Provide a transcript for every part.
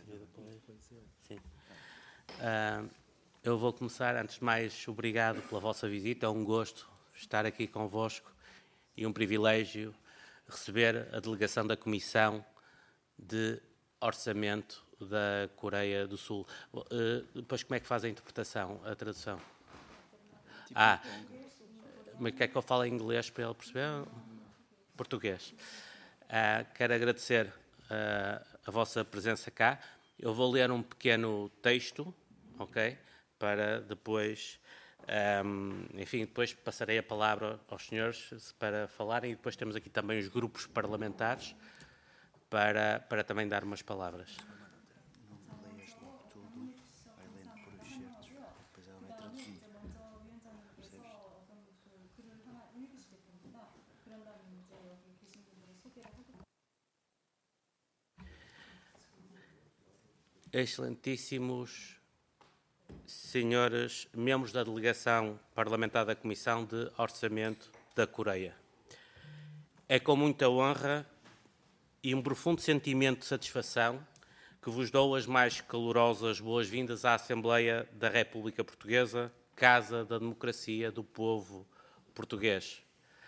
Sim. Eu vou começar, antes de mais, obrigado pela vossa visita, é um gosto estar aqui convosco e um privilégio receber a delegação da Comissão de Orçamento da Coreia do Sul. Depois como é que faz a interpretação, a tradução? Mas quer que eu fale em inglês para ele perceber? Português. Quero agradecer a vossa presença cá. Eu vou ler um pequeno texto, ok? Para depois, enfim, depois passarei a palavra aos senhores para falarem e depois temos aqui também os grupos parlamentares para também dar umas palavras. Não leias logo tudo, vai lendo por excertos, depois ela vai traduzir. Percebes? Excelentíssimos senhores membros da delegação parlamentar da Comissão de Orçamento da Coreia, é com muita honra e um profundo sentimento de satisfação que vos dou as mais calorosas boas-vindas à Assembleia da República Portuguesa, Casa da Democracia do Povo Português.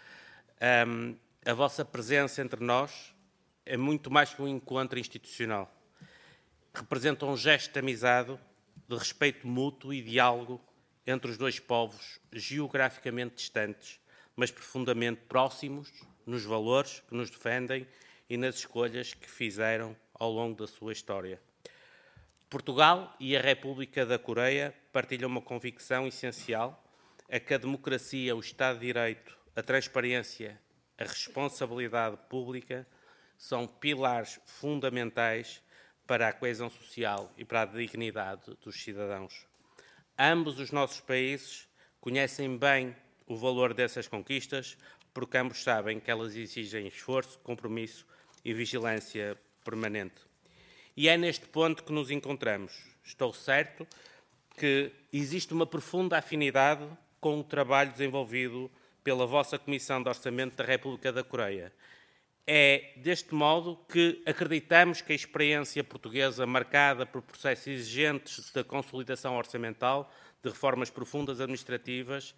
A vossa presença entre nós é muito mais que um encontro institucional. Representa um gesto de amizade, de respeito mútuo e diálogo entre os dois povos geograficamente distantes, mas profundamente próximos nos valores que nos defendem e nas escolhas que fizeram ao longo da sua história. Portugal e a República da Coreia partilham uma convicção essencial a que a democracia, o Estado de Direito, a transparência, a responsabilidade pública são pilares fundamentais para a coesão social e para a dignidade dos cidadãos. Ambos os nossos países conhecem bem o valor dessas conquistas, porque ambos sabem que elas exigem esforço, compromisso e vigilância permanente. E é neste ponto que nos encontramos. Estou certo que existe uma profunda afinidade com o trabalho desenvolvido pela vossa Comissão de Orçamento da República da Coreia. É deste modo que acreditamos que a experiência portuguesa, marcada por processos exigentes de consolidação orçamental, de reformas profundas administrativas,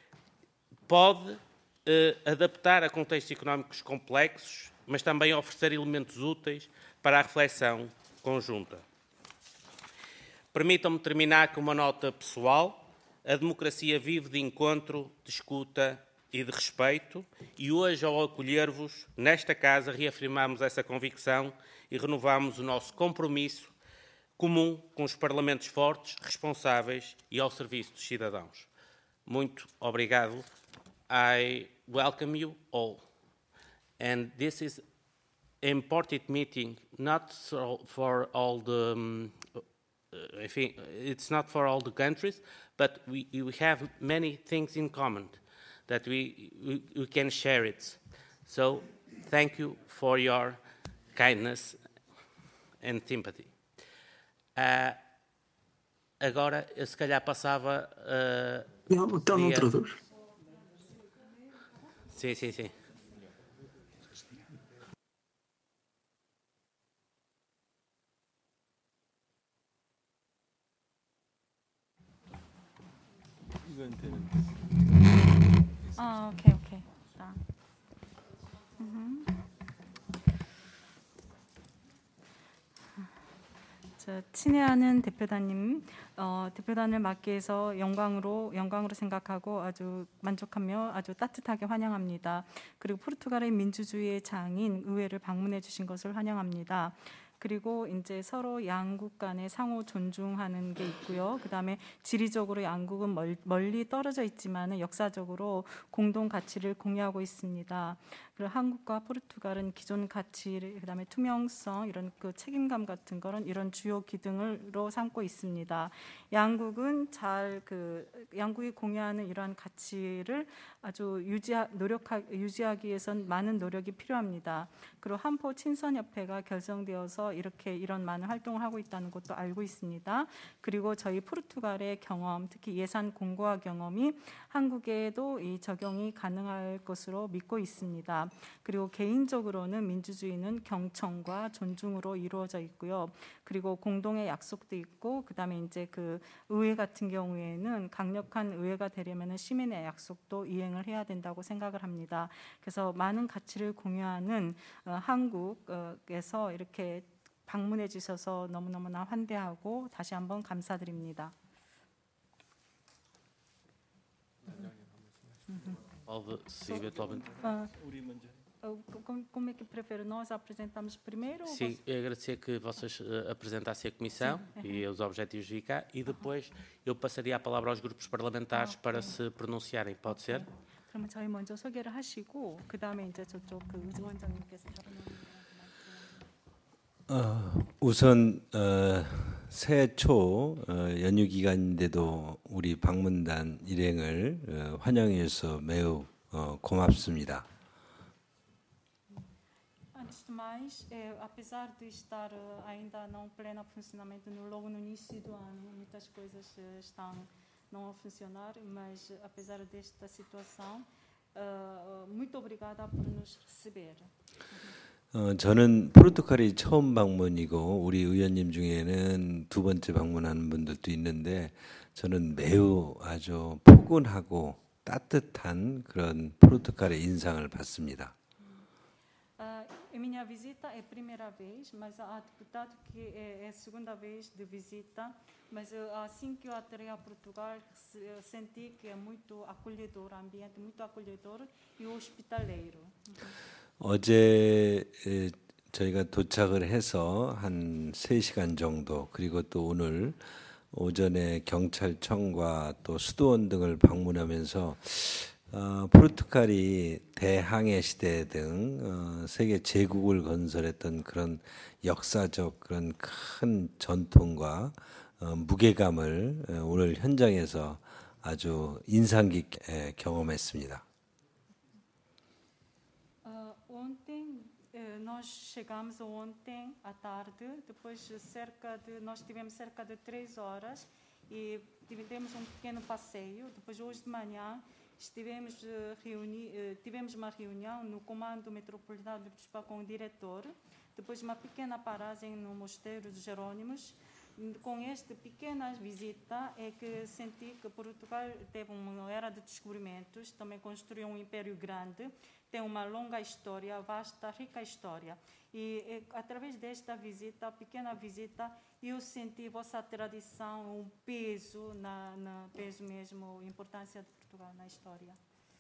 pode adaptar a contextos económicos complexos, mas também oferecer elementos úteis para a reflexão conjunta. Permitam-me terminar com uma nota pessoal. A democracia vive de encontro, de escuta e de respeito, e hoje, ao acolher-vos nesta casa, reafirmamos essa convicção e renovamos o nosso compromisso comum com os parlamentos fortes, responsáveis e ao serviço dos cidadãos. Muito obrigado. I welcome you all. And this is an important meeting, not for all the I think it's not for all the countries, but we have many things in common that we can share it. So thank you for your kindness and sympathy. Agora, eu se calhar passava... Então não traduz. Sim, sim, sim. 오케이. 친애하는 대표단님, 대표단을 맡게 해서 영광으로 생각하고 아주 만족하며 아주 따뜻하게 환영합니다. 그리고 포르투갈의 민주주의의 장인 의회를 방문해 주신 것을 환영합니다. 그리고 이제 서로 양국 간에 상호 존중하는 게 있고요. 그다음에 지리적으로 양국은 멀리 떨어져 있지만 역사적으로 공동 가치를 공유하고 있습니다. 그리고 한국과 포르투갈은 기존 가치를 그다음에 투명성 이런 그 책임감 같은 거는 이런 주요 기둥으로 삼고 있습니다. 양국은 양국이 공유하는 이러한 가치를 아주 유지하기 위해선 많은 노력이 필요합니다. 그리고 한포 친선협회가 결성되어서 통해서 이렇게 이런 많은 활동을 하고 있다는 것도 알고 있습니다. 그리고 저희 포르투갈의 경험, 특히 예산 공고화 경험이 한국에도 이 적용이 가능할 것으로 믿고 있습니다. 그리고 개인적으로는 민주주의는 경청과 존중으로 이루어져 있고요. 그리고 공동의 약속도 있고, 그다음에 이제 그 의회 같은 경우에는 강력한 의회가 되려면 시민의 약속도 이행을 해야 된다고 생각을 합니다. 그래서 많은 가치를 공유하는 한국에서 이렇게 방문해 주셔서 너무너무나 환대하고 다시 한번 감사드립니다. Se eventualmente. Como é que prefere? Nós apresentamos primeiro? Sim, agradecer que vocês apresentassem a Comissão e os objetivos de cá e depois eu passaria a palavra aos grupos parlamentares para se pronunciarem. Pode ser? 그러면 저희 먼저 소개를 하시고 그 다음에 이제 저쪽 그 의원장님께서 우선 새해 초 연휴 기간인데도 우리 방문단 일행을 환영해 주셔서 매우 고맙습니다. Antes de mais, apesar de estar ainda não pleno funcionamento logo no início do ano, muitas coisas estão não a funcionar, mas apesar desta situação, muito obrigada por nos receber. 저는 포르투갈이 처음 방문이고 우리 의원님 중에는 두 번째 방문하는 분들도 있는데 저는 매우 아주 포근하고 따뜻한 그런 포르투갈의 인상을 받습니다. Minha visita é a primeira vez, mas há deputado que é a segunda vez de visita, mas assim que eu aterrei a Portugal senti que é muito acolhedor, ambiente muito acolhedor e hospitaleiro. 어제 저희가 도착을 해서 한 3시간 정도 그리고 또 오늘 오전에 경찰청과 또 수도원 등을 방문하면서 포르투갈이 대항해 시대 등 세계 제국을 건설했던 그런 역사적 그런 큰 전통과 무게감을 오늘 현장에서 아주 인상 깊게 경험했습니다. Nós chegamos ontem à tarde, depois nós tivemos cerca de 3 horas e tivemos um pequeno passeio. Depois hoje de manhã tivemos uma reunião no Comando Metropolitano de Lisboa com o diretor. Depois uma pequena paragem no Mosteiro dos Jerônimos. Com esta pequena visita é que senti que Portugal teve uma era de descobrimentos, também construiu um império grande, tem uma longa história, vasta, rica história. E através desta visita, pequena visita, eu senti vossa tradição, um peso, peso mesmo, importância de Portugal na história.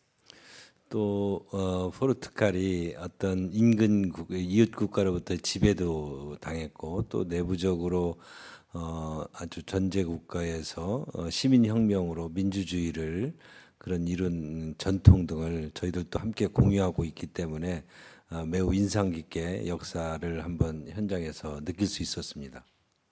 또 포르투갈이 어떤 인근 이웃 국가로부터 지배도 당했고 또 내부적으로 아주 전제 국가에서 시민 혁명으로 민주주의를 그런 이룬 전통 등을 저희들도 함께 공유하고 있기 때문에 매우 인상 깊게 역사를 한번 현장에서 느낄 수 있었습니다.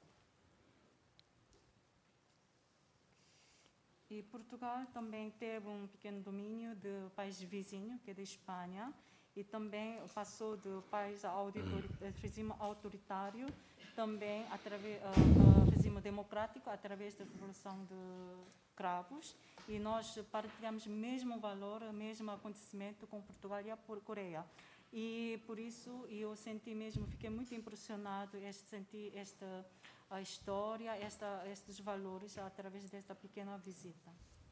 E Portugal também teve pequeno domínio do país vizinho, que é da Espanha, e também passou do país regime autoritário, também através regime democrático, através da Revolução de Cravos, e nós partilhamos o mesmo valor, o mesmo acontecimento com Portugal e a Coreia. E por isso eu senti mesmo, fiquei muito impressionado sentir a história, estes valores através desta pequena visita.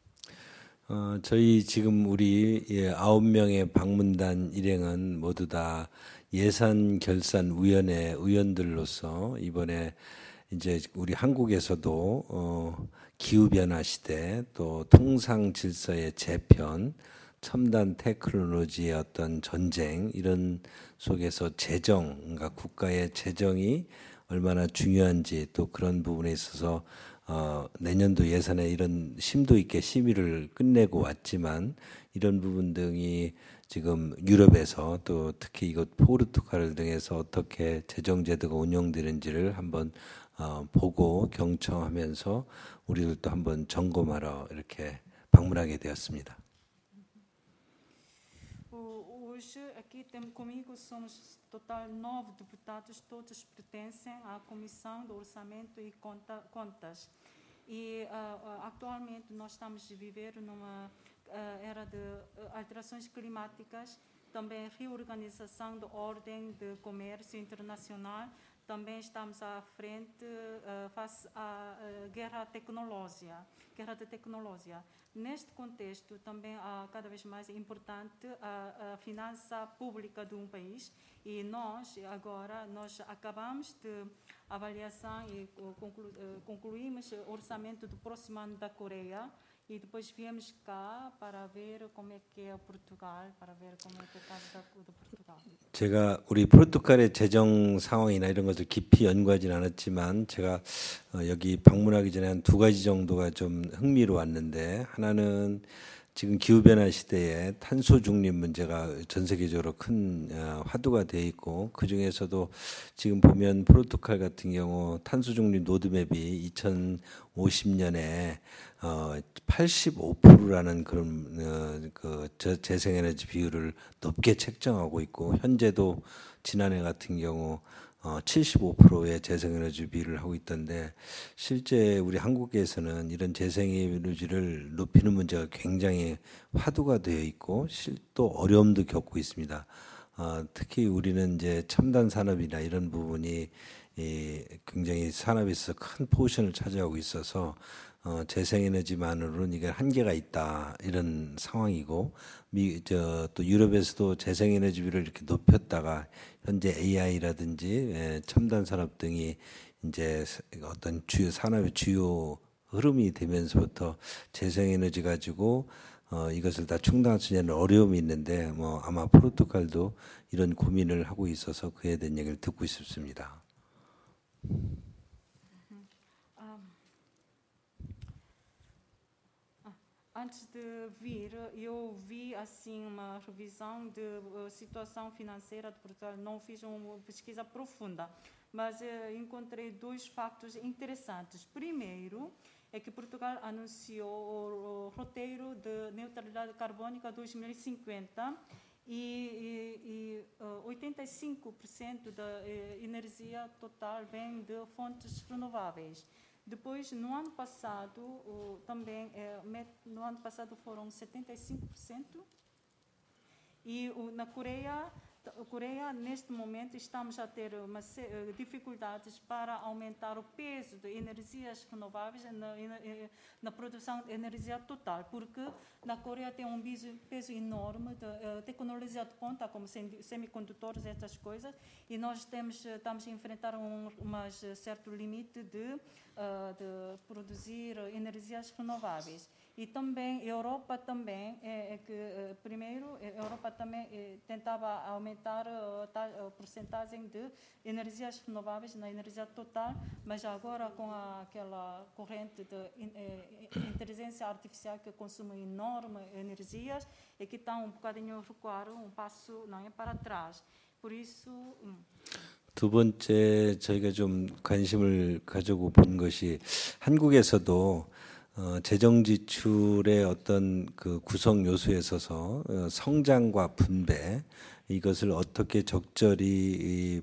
저희 지금 우리 9명의 방문단 일행은 모두 다 예산결산위원회 의원들로서 이번에 이제 우리 한국에서도 기후변화 시대 또 통상질서의 재편 첨단 테크놀로지의 어떤 전쟁 이런 속에서 재정, 그러니까 국가의 재정이 얼마나 중요한지 또 그런 부분에 있어서 내년도 예산에 이런 심도 있게 심의를 끝내고 왔지만 이런 부분 등이 지금 유럽에서 또 특히 이곳 포르투갈 등에서 어떻게 재정 제도가 운영되는지를 한번 보고 경청하면서 우리들도 한번 점검하러 이렇게 방문하게 되었습니다. hoje aqui temos comigo somos total 9 deputados, todos pertencem à Comissão do Orçamento e Contas. E atualmente nós estamos a viver numa era de alterações climáticas, também reorganização da ordem de comércio internacional, também estamos à frente face à guerra de tecnologia. Neste contexto, também cada vez mais importante a finança pública de um país, e nós acabamos de avaliação e concluímos o orçamento do próximo ano da Coreia, e depois viemos cá para ver como é que é Portugal, para ver como é que é o caso do Portugal. 제가 우리 포르투갈의 재정 상황이나 이런 것을 깊이 연구하진 않았지만 제가 여기 방문하기 전에 한 2가지 정도가 좀 흥미로웠는데, 하나는 지금 기후변화 시대에 탄소 중립 문제가 전 세계적으로 큰 화두가 되어 있고, 그중에서도 지금 보면 포르투갈 같은 경우 탄소 중립 로드맵이 2050년에 85%라는 그런 그 재생에너지 비율을 높게 책정하고 있고, 현재도 지난해 같은 경우 75%의 재생에너지 비율을 하고 있던데, 실제 우리 한국에서는 이런 재생에너지를 높이는 문제가 굉장히 화두가 되어 있고 또 어려움도 겪고 있습니다. 특히 우리는 이제 첨단 산업이나 이런 부분이 굉장히 산업에 있어서 큰 포션을 차지하고 있어서 재생에너지만으로는 이게 한계가 있다, 이런 상황이고, 또 유럽에서도 재생에너지 비율을 이렇게 높였다가 현재 AI라든지 첨단 산업 등이 이제 어떤 주요 산업의 주요 흐름이 되면서부터 재생에너지 가지고 이것을 다 충당할 수 있는 어려움이 있는데, 아마 포르투갈도 이런 고민을 하고 있어서 그에 대한 얘기를 듣고 싶습니다. Antes de vir, eu vi assim uma revisão de situação financeira de Portugal. Não fiz uma pesquisa profunda, mas encontrei 2 factos interessantes. Primeiro, é que Portugal anunciou o roteiro de neutralidade carbônica 2050 e 85% da energia total vem de fontes renováveis. Depois, no ano passado, também, no ano passado foram 75%, e na Coreia, neste momento, estamos a ter dificuldades para aumentar o peso de energias renováveis na produção de energia total, porque na Coreia tem um peso enorme de tecnologia de ponta, como semicondutores, essas coisas, e nós estamos a enfrentar um certo limite de produzir energias renováveis. E também a Europa também primeiro a Europa também tentava aumentar a porcentagem de energias renováveis na energia total, mas agora com aquela corrente de inteligência artificial que consome enorme energias, é que está um bocadinho recuar, um passo não é para trás. por isso. 두 번째 저희가 좀 관심을 가지고 본 것이 한국에서도 재정 지출의 어떤 그 구성 요소에 있어서 성장과 분배 이것을 어떻게 적절히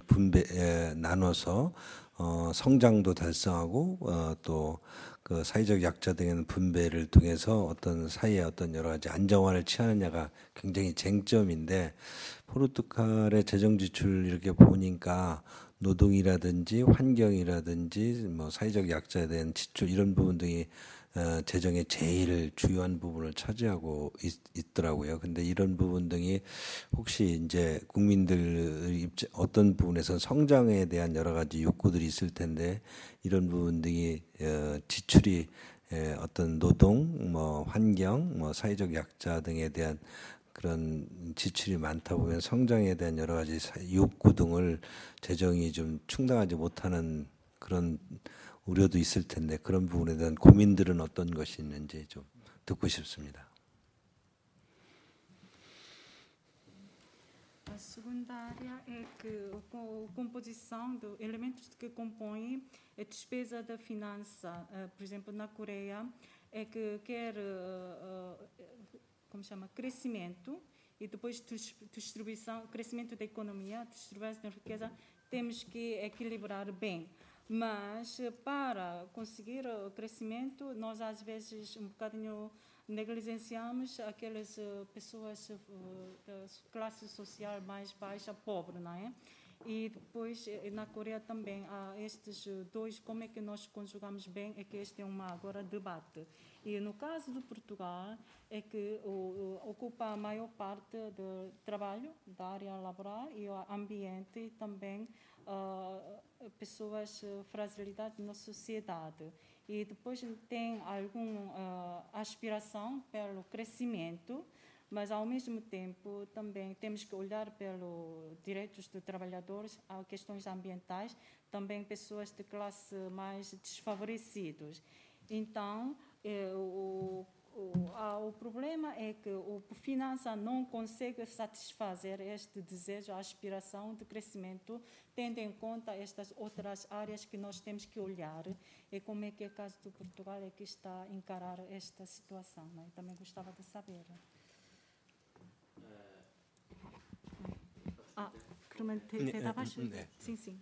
나눠서 성장도 달성하고 또 그 사회적 약자 등의 분배를 통해서 어떤 사회의 어떤 여러 가지 안정화를 취하느냐가 굉장히 쟁점인데, 포르투갈의 재정 지출 이렇게 보니까 노동이라든지 환경이라든지 뭐 사회적 약자에 대한 지출 이런 부분 등이 재정의 제일 주요한 부분을 차지하고 있더라고요. 근데 이런 부분 등이 혹시 이제 국민들 어떤 부분에서 성장에 대한 여러 가지 욕구들이 있을 텐데, 이런 부분 등이 지출이 어떤 노동, 뭐 환경, 뭐 사회적 약자 등에 대한 그런 지출이 많다 보면 성장에 대한 여러 가지 욕구 등을 재정이 좀 충당하지 못하는 그런 우려도 있을 텐데, 그런 부분에 대한 고민들은 어떤 것이 있는지 좀 듣고 싶습니다. A segunda área é que a composição de elementos que compõem a despesa da finança, por exemplo, na Coreia, é que quer crescimento e depois distribuição, crescimento da economia, distribuição da riqueza, temos que equilibrar bem. Mas para conseguir o crescimento, nós às vezes um bocadinho negligenciamos aquelas pessoas da classe social mais baixa, pobre, não é? E depois, na Coreia também, há estes dois, como é que nós conjugamos bem, é que este é agora debate. E no caso de Portugal, é que ocupa a maior parte do trabalho, da área laboral e o ambiente, e também pessoas, fragilidade na sociedade. E depois tem alguma aspiração pelo crescimento, mas, ao mesmo tempo, também temos que olhar pelos direitos dos trabalhadores, as questões ambientais, também pessoas de classe mais desfavorecidas. Então, o problema é que a finança não consegue satisfazer este desejo, a aspiração de crescimento, tendo em conta estas outras áreas que nós temos que olhar. E como é que o caso de Portugal é que está a encarar esta situação? Né? Também gostava de saber. 그러면 대답하실 때, sim, sim.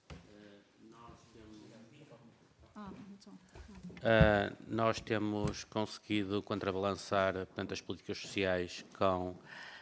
Nós temos conseguido contrabalançar, portanto, as políticas sociais com,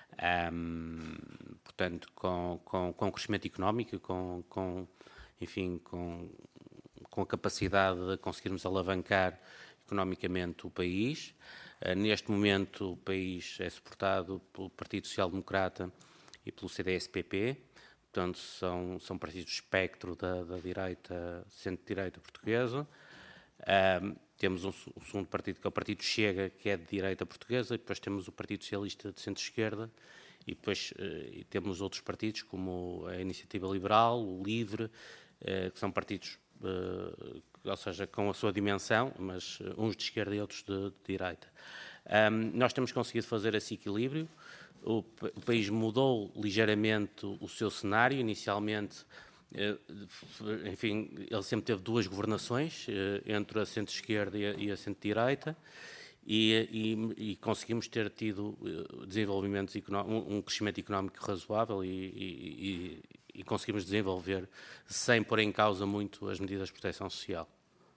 portanto, com crescimento económico, enfim, com a capacidade de conseguirmos alavancar economicamente o país. Neste momento, o país é suportado pelo Partido Social Democrata e pelo CDS-PP, portanto, são partidos do espectro da direita, centro-direita portuguesa. Temos um segundo partido, que é o Partido Chega, que é de direita portuguesa, e depois temos o Partido Socialista de centro-esquerda, e depois temos outros partidos, como a Iniciativa Liberal, o Livre, que são partidos, ou seja, com a sua dimensão, mas uns de esquerda e outros de direita. Nós temos conseguido fazer esse equilíbrio. O país mudou ligeiramente o seu cenário. Inicialmente, enfim, ele sempre teve duas governações, entre a centro-esquerda e a centro-direita, e conseguimos ter tido desenvolvimentos um crescimento económico razoável e conseguimos desenvolver sem pôr em causa muito as medidas de proteção social.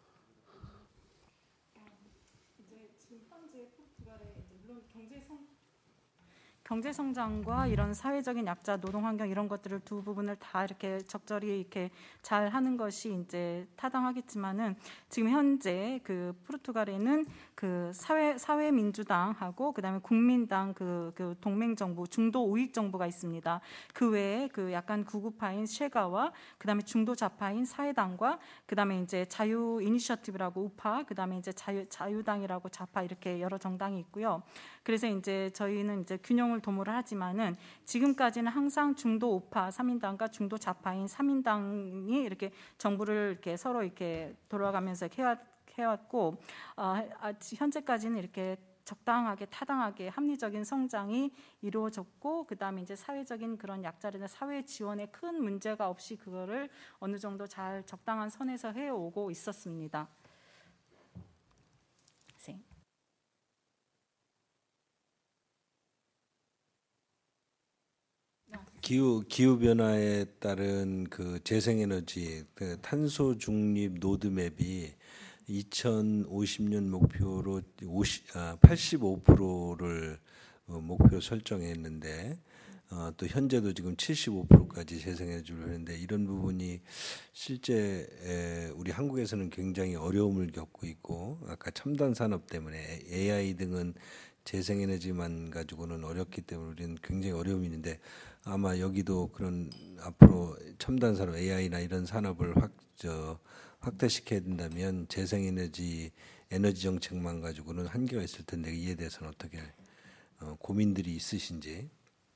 경제 성장과 이런 사회적인 약자, 노동 환경 이런 것들을 두 부분을 다 이렇게 적절히 이렇게 잘 하는 것이 이제 타당하겠지만은 지금 현재 그 포르투갈에는 그 사회민주당하고 그다음에 국민당 그 동맹 정부, 중도 우익 정부가 있습니다. 그 외에 그 약간 구구파인 쉐가와 그다음에 중도 좌파인 사회당과 그다음에 이제 자유 이니셔티브라고 우파, 그다음에 이제 자유당이라고 좌파 이렇게 여러 정당이 있고요. 그래서 이제 저희는 이제 균형을 도모를 하지만은 지금까지는 항상 중도 우파 3인당과 중도 좌파인 3인당이 이렇게 정부를 이렇게 서로 이렇게 돌아가면서 해왔고 현재까지는 이렇게 적당하게 타당하게 합리적인 성장이 이루어졌고 그다음에 이제 사회적인 그런 약자들의 사회 지원에 큰 문제가 없이 그거를 어느 정도 잘 적당한 선에서 해오고 있었습니다. 네. 기후 변화에 따른 그 재생에너지, 그 탄소 중립 로드맵이 2050년 목표로 85%를 목표 설정했는데 또 현재도 지금 75%까지 재생해주려 하는데 이런 부분이 실제 우리 한국에서는 굉장히 어려움을 겪고 있고 아까 첨단 산업 때문에 AI 등은 재생에너지만 가지고는 어렵기 때문에 우리는 굉장히 어려움이 있는데 아마 여기도 그런 앞으로 첨단 산업 AI나 이런 산업을 확대시켜야 된다면 재생에너지 정책만 가지고는 한계가 있을 텐데 이에 대해서는 어떻게 고민들이 있으신지.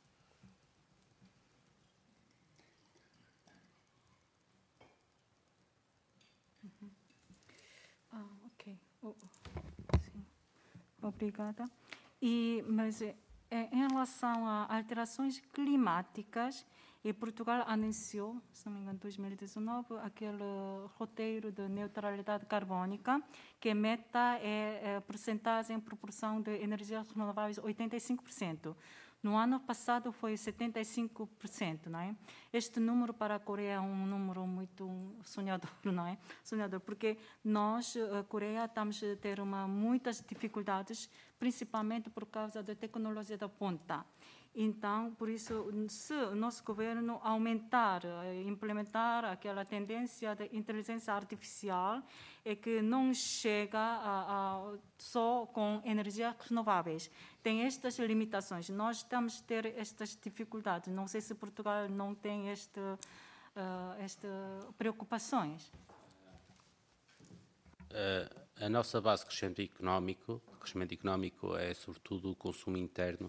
Ok. Sim. Obrigada. Mas em relação a alterações climáticas, e Portugal anunciou, se não me engano, em 2019, aquele roteiro de neutralidade carbônica, que a meta é porcentagem em proporção de energias renováveis 85%. No ano passado foi 75%, não é? Este número para a Coreia é um número muito sonhador, não é? Sonhador, porque nós, a Coreia, estamos a ter muitas dificuldades, principalmente por causa da tecnologia da ponta. Então, por isso, se o nosso governo aumentar, implementar aquela tendência da inteligência artificial, é que não chega só com energias renováveis. Tem estas limitações. Nós estamos a ter estas dificuldades. Não sei se Portugal não tem estas preocupações. A nossa base de crescimento económico é sobretudo o consumo interno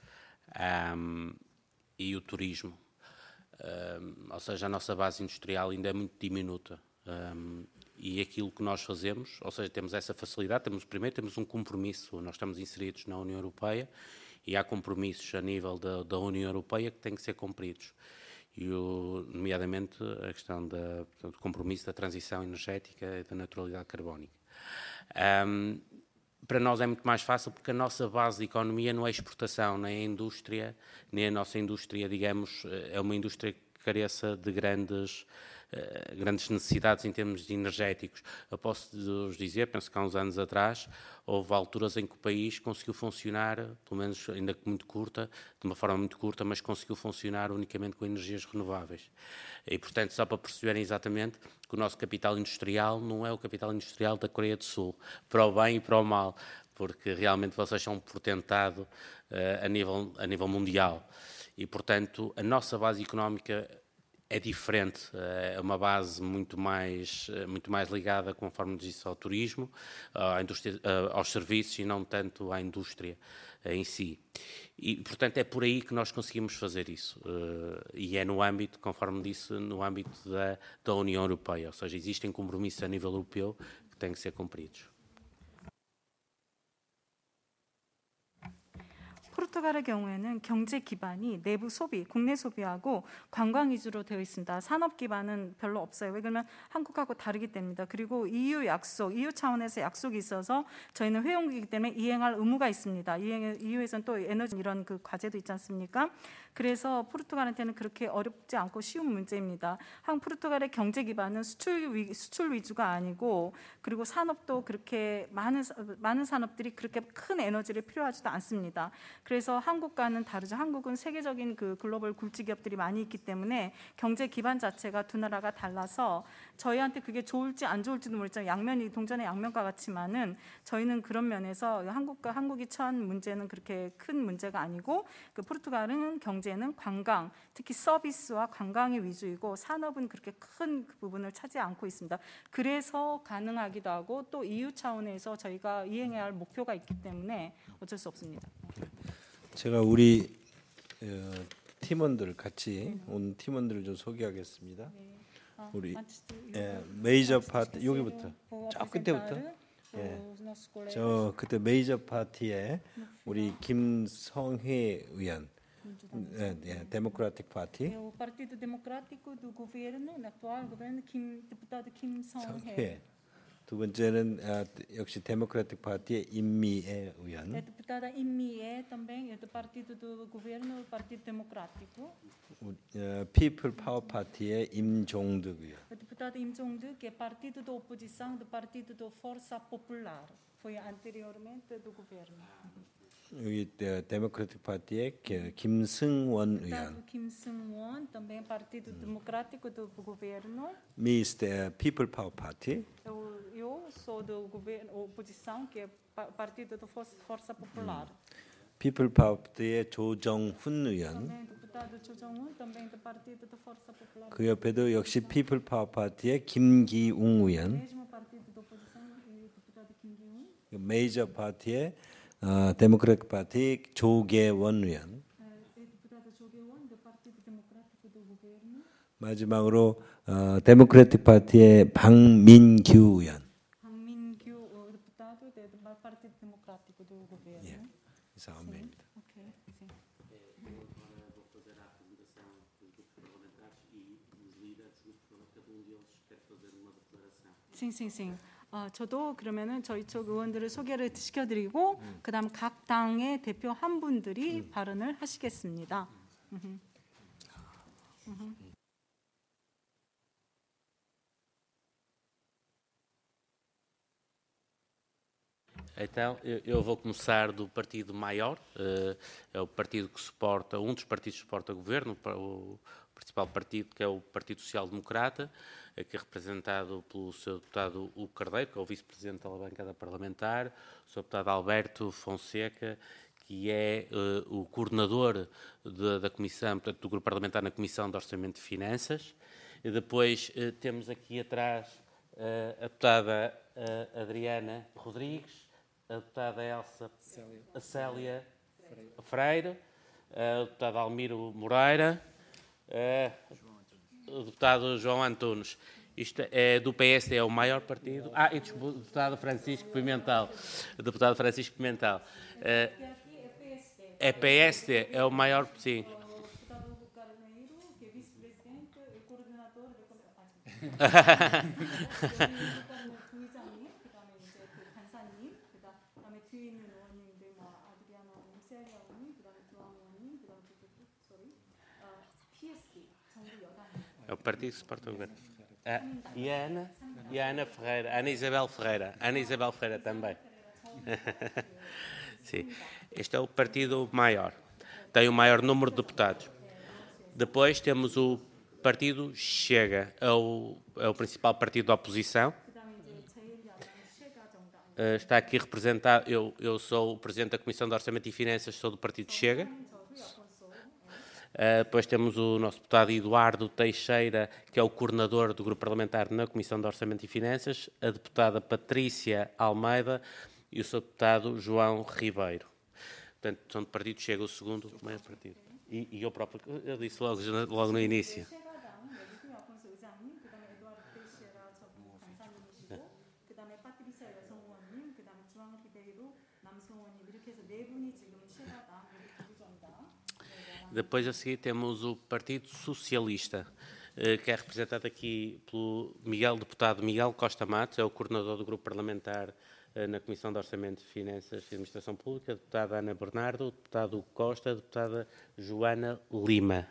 e o turismo. Ou seja, a nossa base industrial ainda é muito diminuta. E aquilo que nós fazemos, ou seja, temos essa facilidade, primeiro temos um compromisso, nós estamos inseridos na União Europeia e há compromissos a nível da União Europeia que têm que ser cumpridos. E, nomeadamente, a questão do compromisso da transição energética e da neutralidade carbónica. Para nós é muito mais fácil porque a nossa base de economia não é exportação, nem a indústria, nem a nossa indústria, digamos, é uma indústria que careça de grandes necessidades em termos de energéticos. Eu posso-vos dizer, penso que há uns anos atrás, houve alturas em que o país conseguiu funcionar, pelo menos ainda muito curta, de uma forma muito curta, mas conseguiu funcionar unicamente com energias renováveis. E, portanto, só para perceberem exatamente que o nosso capital industrial não é o capital industrial da Coreia do Sul, para o bem e para o mal, porque realmente vocês são um portentado a nível mundial. E, portanto, a nossa base económica é diferente, é uma base muito mais ligada, conforme disse, ao turismo, à indústria, aos serviços e não tanto à indústria em si. E, portanto, é por aí que nós conseguimos fazer isso. E é no âmbito, conforme disse, no âmbito da União Europeia, ou seja, existem compromissos a nível europeu que têm que ser cumpridos. 포르투갈의 경우에는 경제 기반이 내부 소비, 국내 소비하고 관광 위주로 되어 있습니다. 산업 기반은 별로 없어요. 왜냐하면 한국하고 다르기 때문입니다. 그리고 EU 차원에서 약속이 있어서 저희는 회원국이기 때문에 이행할 의무가 있습니다. EU에서는 또 에너지 이런 그 과제도 있지 않습니까? 그래서 포르투갈한테는 그렇게 어렵지 않고 쉬운 문제입니다. 포르투갈의 경제 기반은 수출 위주가 아니고, 그리고 산업도 그렇게 많은 산업들이 그렇게 큰 에너지를 필요하지도 않습니다. 그래서 한국과는 다르죠. 한국은 세계적인 그 글로벌 굴지 기업들이 많이 있기 때문에 경제 기반 자체가 두 나라가 달라서 저희한테 그게 좋을지 안 좋을지도 모르겠지만 동전의 양면과 같지만은 저희는 그런 면에서 한국이 처한 문제는 그렇게 큰 문제가 아니고, 그 포르투갈은 경제는 관광, 특히 서비스와 관광이 위주이고 산업은 그렇게 큰 부분을 차지 않고 있습니다. 그래서 가능하기도 하고 또 EU 차원에서 저희가 이행해야 할 목표가 있기 때문에 어쩔 수 없습니다. 제가 우리 팀원들 같이 온 팀원들을 좀 소개하겠습니다. 우리 메이저 파티 여기부터 저 끝에부터 저 그때 메이저 파티에 우리 김성회 의원, 데모크라틱 파티. O Partido Democrático do governo, no atual governo, deputado Kim Song-hye. 두 번째는 역시 데모크라틱 파티의 임미애 의원. Deputada Imie também é do partido do governo, Partido Democrático. People Power 파티의 임종득 의원. O deputado Im Jong-duk, que é partido da oposição do Partido da Força Popular, foi anteriormente do governo. 여기 데모크라틱 파티의 김승원 의원. Deputado Kim Seung-won, também Partido Democrático do governo. Mr. People Power Party. Eu sou do governo, oposição, que é Partido da Força Popular. People Power 파티의 조정훈 의원. Também deputado Cho Jong-un, também do Partido da Força Popular. 그 옆에도 역시 People Power 파티의 김기웅 의원. Mesmo partido da oposição, deputado Kim Gi-un. 메이저 파티의 데모크라틱 파티 조계원 의원. Deputado Cho Ge-won, do Partido Democrático do governo. 마지막으로 데모크라틱 파티의 박민규 의원. Hang Min-kyu, deputado do Partido Democrático do governo. 예, 이상 명입니다. Ok, sim. Vou fazer a apresentação dos grupos parlamentares e os líderes dos grupos parlamentares, cada um deles quer fazer uma declaração. Sim. 저도 그러면은 저희 쪽 의원들을 소개를 시켜드리고 그다음 각 당의 대표 한 분들이 발언을 하시겠습니다. Então, eu vou começar do partido maior, é o partido que suporta, um dos partidos que suporta o governo, o principal partido, que é o Partido Social Democrata, que é representado pelo seu deputado Hugo Carneiro, que é o vice-presidente da bancada parlamentar, o seu deputado Alberto Fonseca, que é o coordenador da comissão, portanto, do grupo parlamentar na Comissão de Orçamento e Finanças. E depois temos aqui atrás a deputada Adriana Rodrigues, a deputada Célia Freire, o deputado Almiro Moreira, o deputado João Antunes. Isto é do PSD, é o maior partido. E o deputado Francisco Pimentel. O deputado Francisco Pimentel. É PSD, é o maior, sim. É o partido que suporta o governo. E a Ana Ferreira, Ana Isabel Ferreira também. Sim. Este é o partido maior. Tem o maior número de deputados. Depois temos o partido Chega, é o principal partido da oposição. Está aqui representado, eu sou o presidente da Comissão de Orçamento e Finanças, sou do partido Chega. Depois temos o nosso deputado Eduardo Teixeira, que é o coordenador do grupo parlamentar na Comissão de Orçamento e Finanças, a deputada Patrícia Almeida e o seu deputado João Ribeiro. Portanto, são do partido Chega, o segundo maior partido. E eu próprio, eu disse logo no início. Depois a seguir temos o Partido Socialista, que é representado aqui pelo deputado Miguel Costa Matos, é o coordenador do grupo parlamentar na Comissão de Orçamento, Finanças e Administração Pública, a deputada Ana Bernardo, o deputado Hugo Costa, a deputada Joana Lima.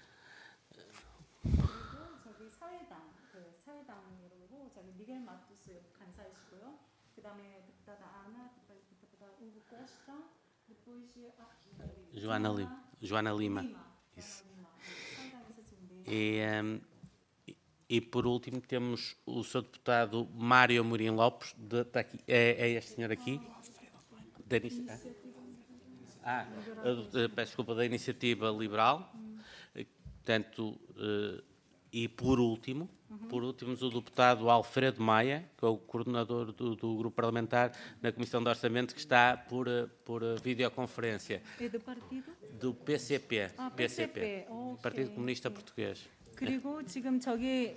Joana Lima. Isso. E por último temos o seu deputado Mário Amorim Lopes, é este senhor aqui, peço desculpa, da Iniciativa Liberal. Portanto, e por último, o deputado Alfredo Maia, que é o coordenador do grupo parlamentar na Comissão de Orçamento, que está por videoconferência. E do partido? Do PCP. PCP. Partido Comunista Português. 그리고 지금 저기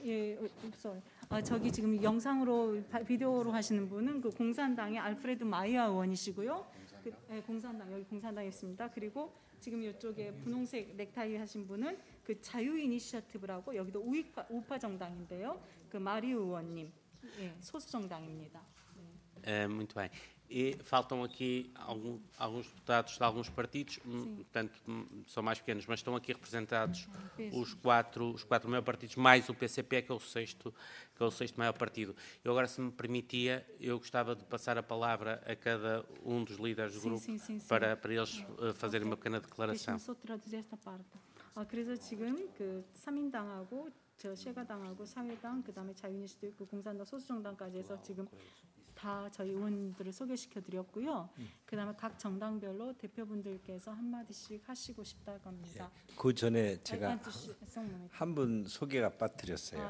지금 영상으로 비디오로 하시는 분은 그 공산당의 알프레드 마이아 의원이시고요. 공산당 여기 공산당에 있습니다. 그리고 지금 이쪽에 분홍색 넥타이 하신 분은 그 자유 이니시어티브라고 여기도 우파 정당인데요. 그 마리우 의원님, 소수 정당입니다. Muito bem. E faltam aqui alguns deputados de alguns partidos, portanto são mais pequenos, mas estão aqui representados os quatro maiores partidos, mais o PCP, que é o sexto maior partido. Eu agora, se me permitia, eu gostava de passar a palavra a cada um dos líderes do grupo para eles fazerem uma pequena declaração. 그래서 지금 그 3인당하고 셰가당하고 사회당, 그다음에 자유인시대, 공산당, 소수정당까지 해서 지금 다 저희 의원들을 소개시켜 드렸고요. 그다음에 각 정당별로 대표분들께서 한 마디씩 하시고 싶다고 합니다. 그 전에 제가 한 분 소개가 빠뜨렸어요.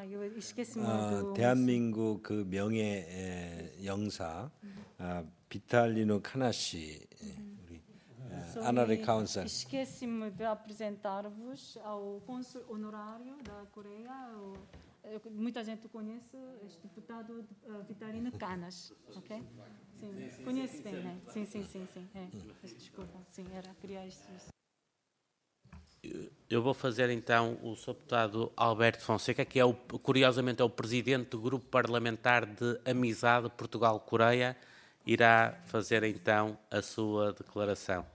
대한민국 그 명예 영사 비탈리노 카나시 우리 Honorary Counsel. Esqueci-me de apresentar-vos ao cônsul honorário da Coreia. Muita gente conhece este deputado Vitalino Canas, ok? Sim, conhece bem, né? Sim. Desculpa, sim, queria isso. Eu vou fazer então o Sr. Deputado Alberto Fonseca, que curiosamente é o Presidente do Grupo Parlamentar de Amizade Portugal-Coreia, irá fazer então a sua declaração.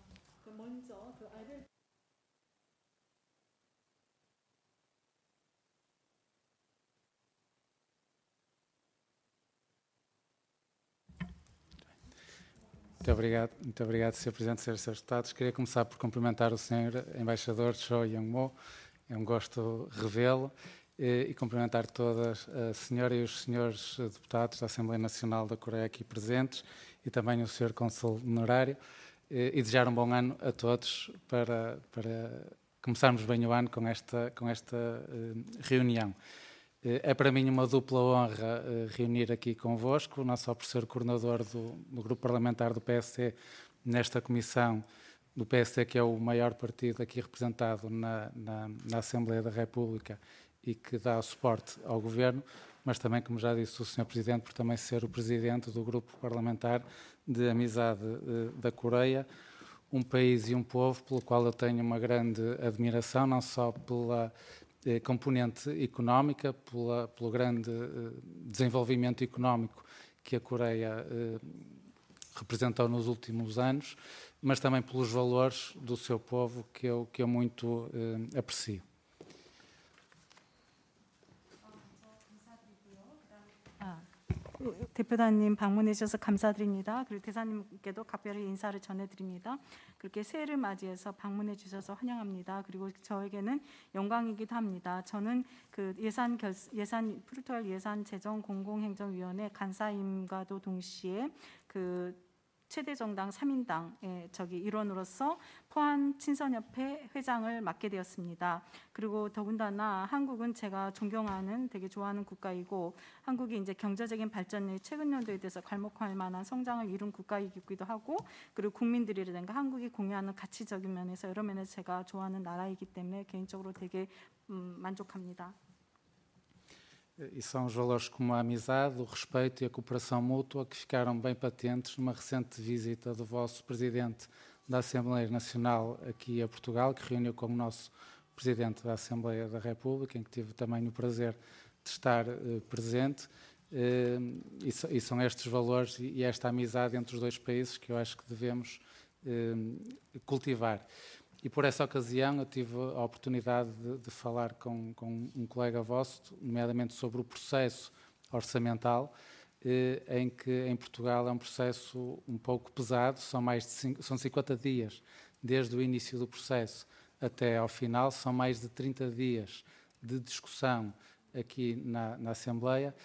Muito obrigado, Sr. Presidente, Srs. Deputados. Queria começar por cumprimentar o Sr. Embaixador Cho Young-mo. É um gosto revê-lo e cumprimentar todas a senhora e os senhores deputados da Assembleia Nacional da Coreia aqui presentes e também o Sr. Cônsul Honorário e desejar um bom ano a todos para começarmos bem o ano com esta reunião. É para mim uma dupla honra reunir aqui convosco, não só por ser coordenador do grupo parlamentar do PSD nesta comissão do PSD, que é o maior partido aqui representado na Assembleia da República e que dá suporte ao governo, mas também, como já disse o Sr. Presidente, por também ser o presidente do grupo parlamentar de amizade da Coreia, um país e um povo pelo qual eu tenho uma grande admiração, não só pela componente económica, pelo grande desenvolvimento económico que a Coreia representou nos últimos anos, mas também pelos valores do seu povo que eu muito aprecio. 대표단님 방문해 주셔서 감사드립니다. 그리고 대사님께도 각별히 인사를 전해드립니다. 그렇게 새해를 맞이해서 방문해 주셔서 환영합니다. 그리고 저에게는 영광이기도 합니다. 저는 그 포르투갈 예산재정공공행정위원회 간사임과도 동시에 그 최대 정당 3인당의 일원으로서 포한 친선협회 회장을 맡게 되었습니다. 그리고 더군다나 한국은 제가 존경하는 되게 좋아하는 국가이고 한국이 이제 경제적인 발전이 최근 연도에 대해서 괄목할 만한 성장을 이룬 국가이기도 하고 그리고 국민들이라든가 한국이 공유하는 가치적인 면에서 여러 면에서 제가 좋아하는 나라이기 때문에 개인적으로 되게 만족합니다. E são os valores como a amizade, o respeito e a cooperação mútua que ficaram bem patentes numa recente visita do vosso Presidente da Assembleia Nacional aqui a Portugal, que reuniu com o nosso Presidente da Assembleia da República, em que tive também o prazer de estar presente. E são estes valores e esta amizade entre os dois países que eu acho que devemos cultivar. E por essa ocasião eu tive a oportunidade de falar com um colega vosso, nomeadamente sobre o processo orçamental, em que em Portugal é um processo um pouco pesado, são 50 dias desde o início do processo até ao final, são mais de 30 dias de discussão aqui na Assembleia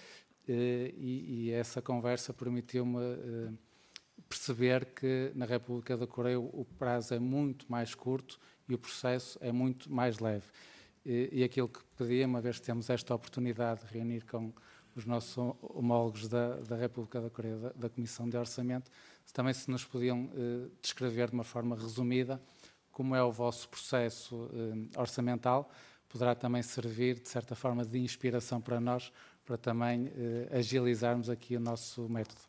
e essa conversa permitiu-me perceber que na República da Coreia o prazo é muito mais curto e o processo é muito mais leve. E aquilo que pedia, uma vez que temos esta oportunidade de reunir com os nossos homólogos da República da Coreia, da Comissão de Orçamento, também se nos podiam descrever de uma forma resumida como é o vosso processo orçamental, poderá também servir, de certa forma, de inspiração para nós, para também agilizarmos aqui o nosso método.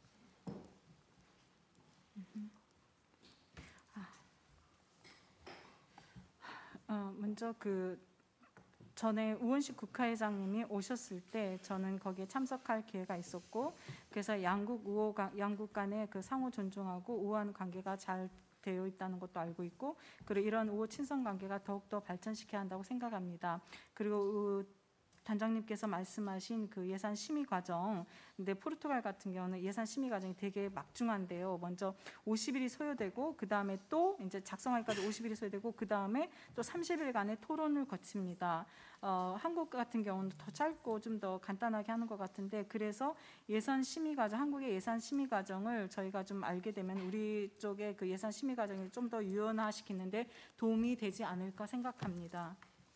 먼저 전에 우원식 국회의장님이 오셨을 때 저는 거기에 참석할 기회가 있었고 그래서 양국 간의 그 상호 존중하고 우호한 관계가 잘 되어 있다는 것도 알고 있고 그리고 이런 우호 친선 관계가 더욱더 발전시켜야 한다고 생각합니다. 그리고 단장님께서 말씀하신 그 예산 심의 과정, 근데 포르투갈 같은 경우는 예산 심의 과정이 되게 막중한데요. 먼저 50일이 소요되고 그 다음에 또 이제 작성하기까지 50일이 소요되고 그 다음에 또 30일간의 토론을 거칩니다. 한국 같은 경우는 더 짧고 좀 더 간단하게 하는 것 같은데 그래서 예산 심의 과정, 한국의 예산 심의 과정을 저희가 좀 알게 되면 우리 쪽의 그 예산 심의 과정을 좀 더 유연화시키는데 doumi 되지 않을까 생각합니다.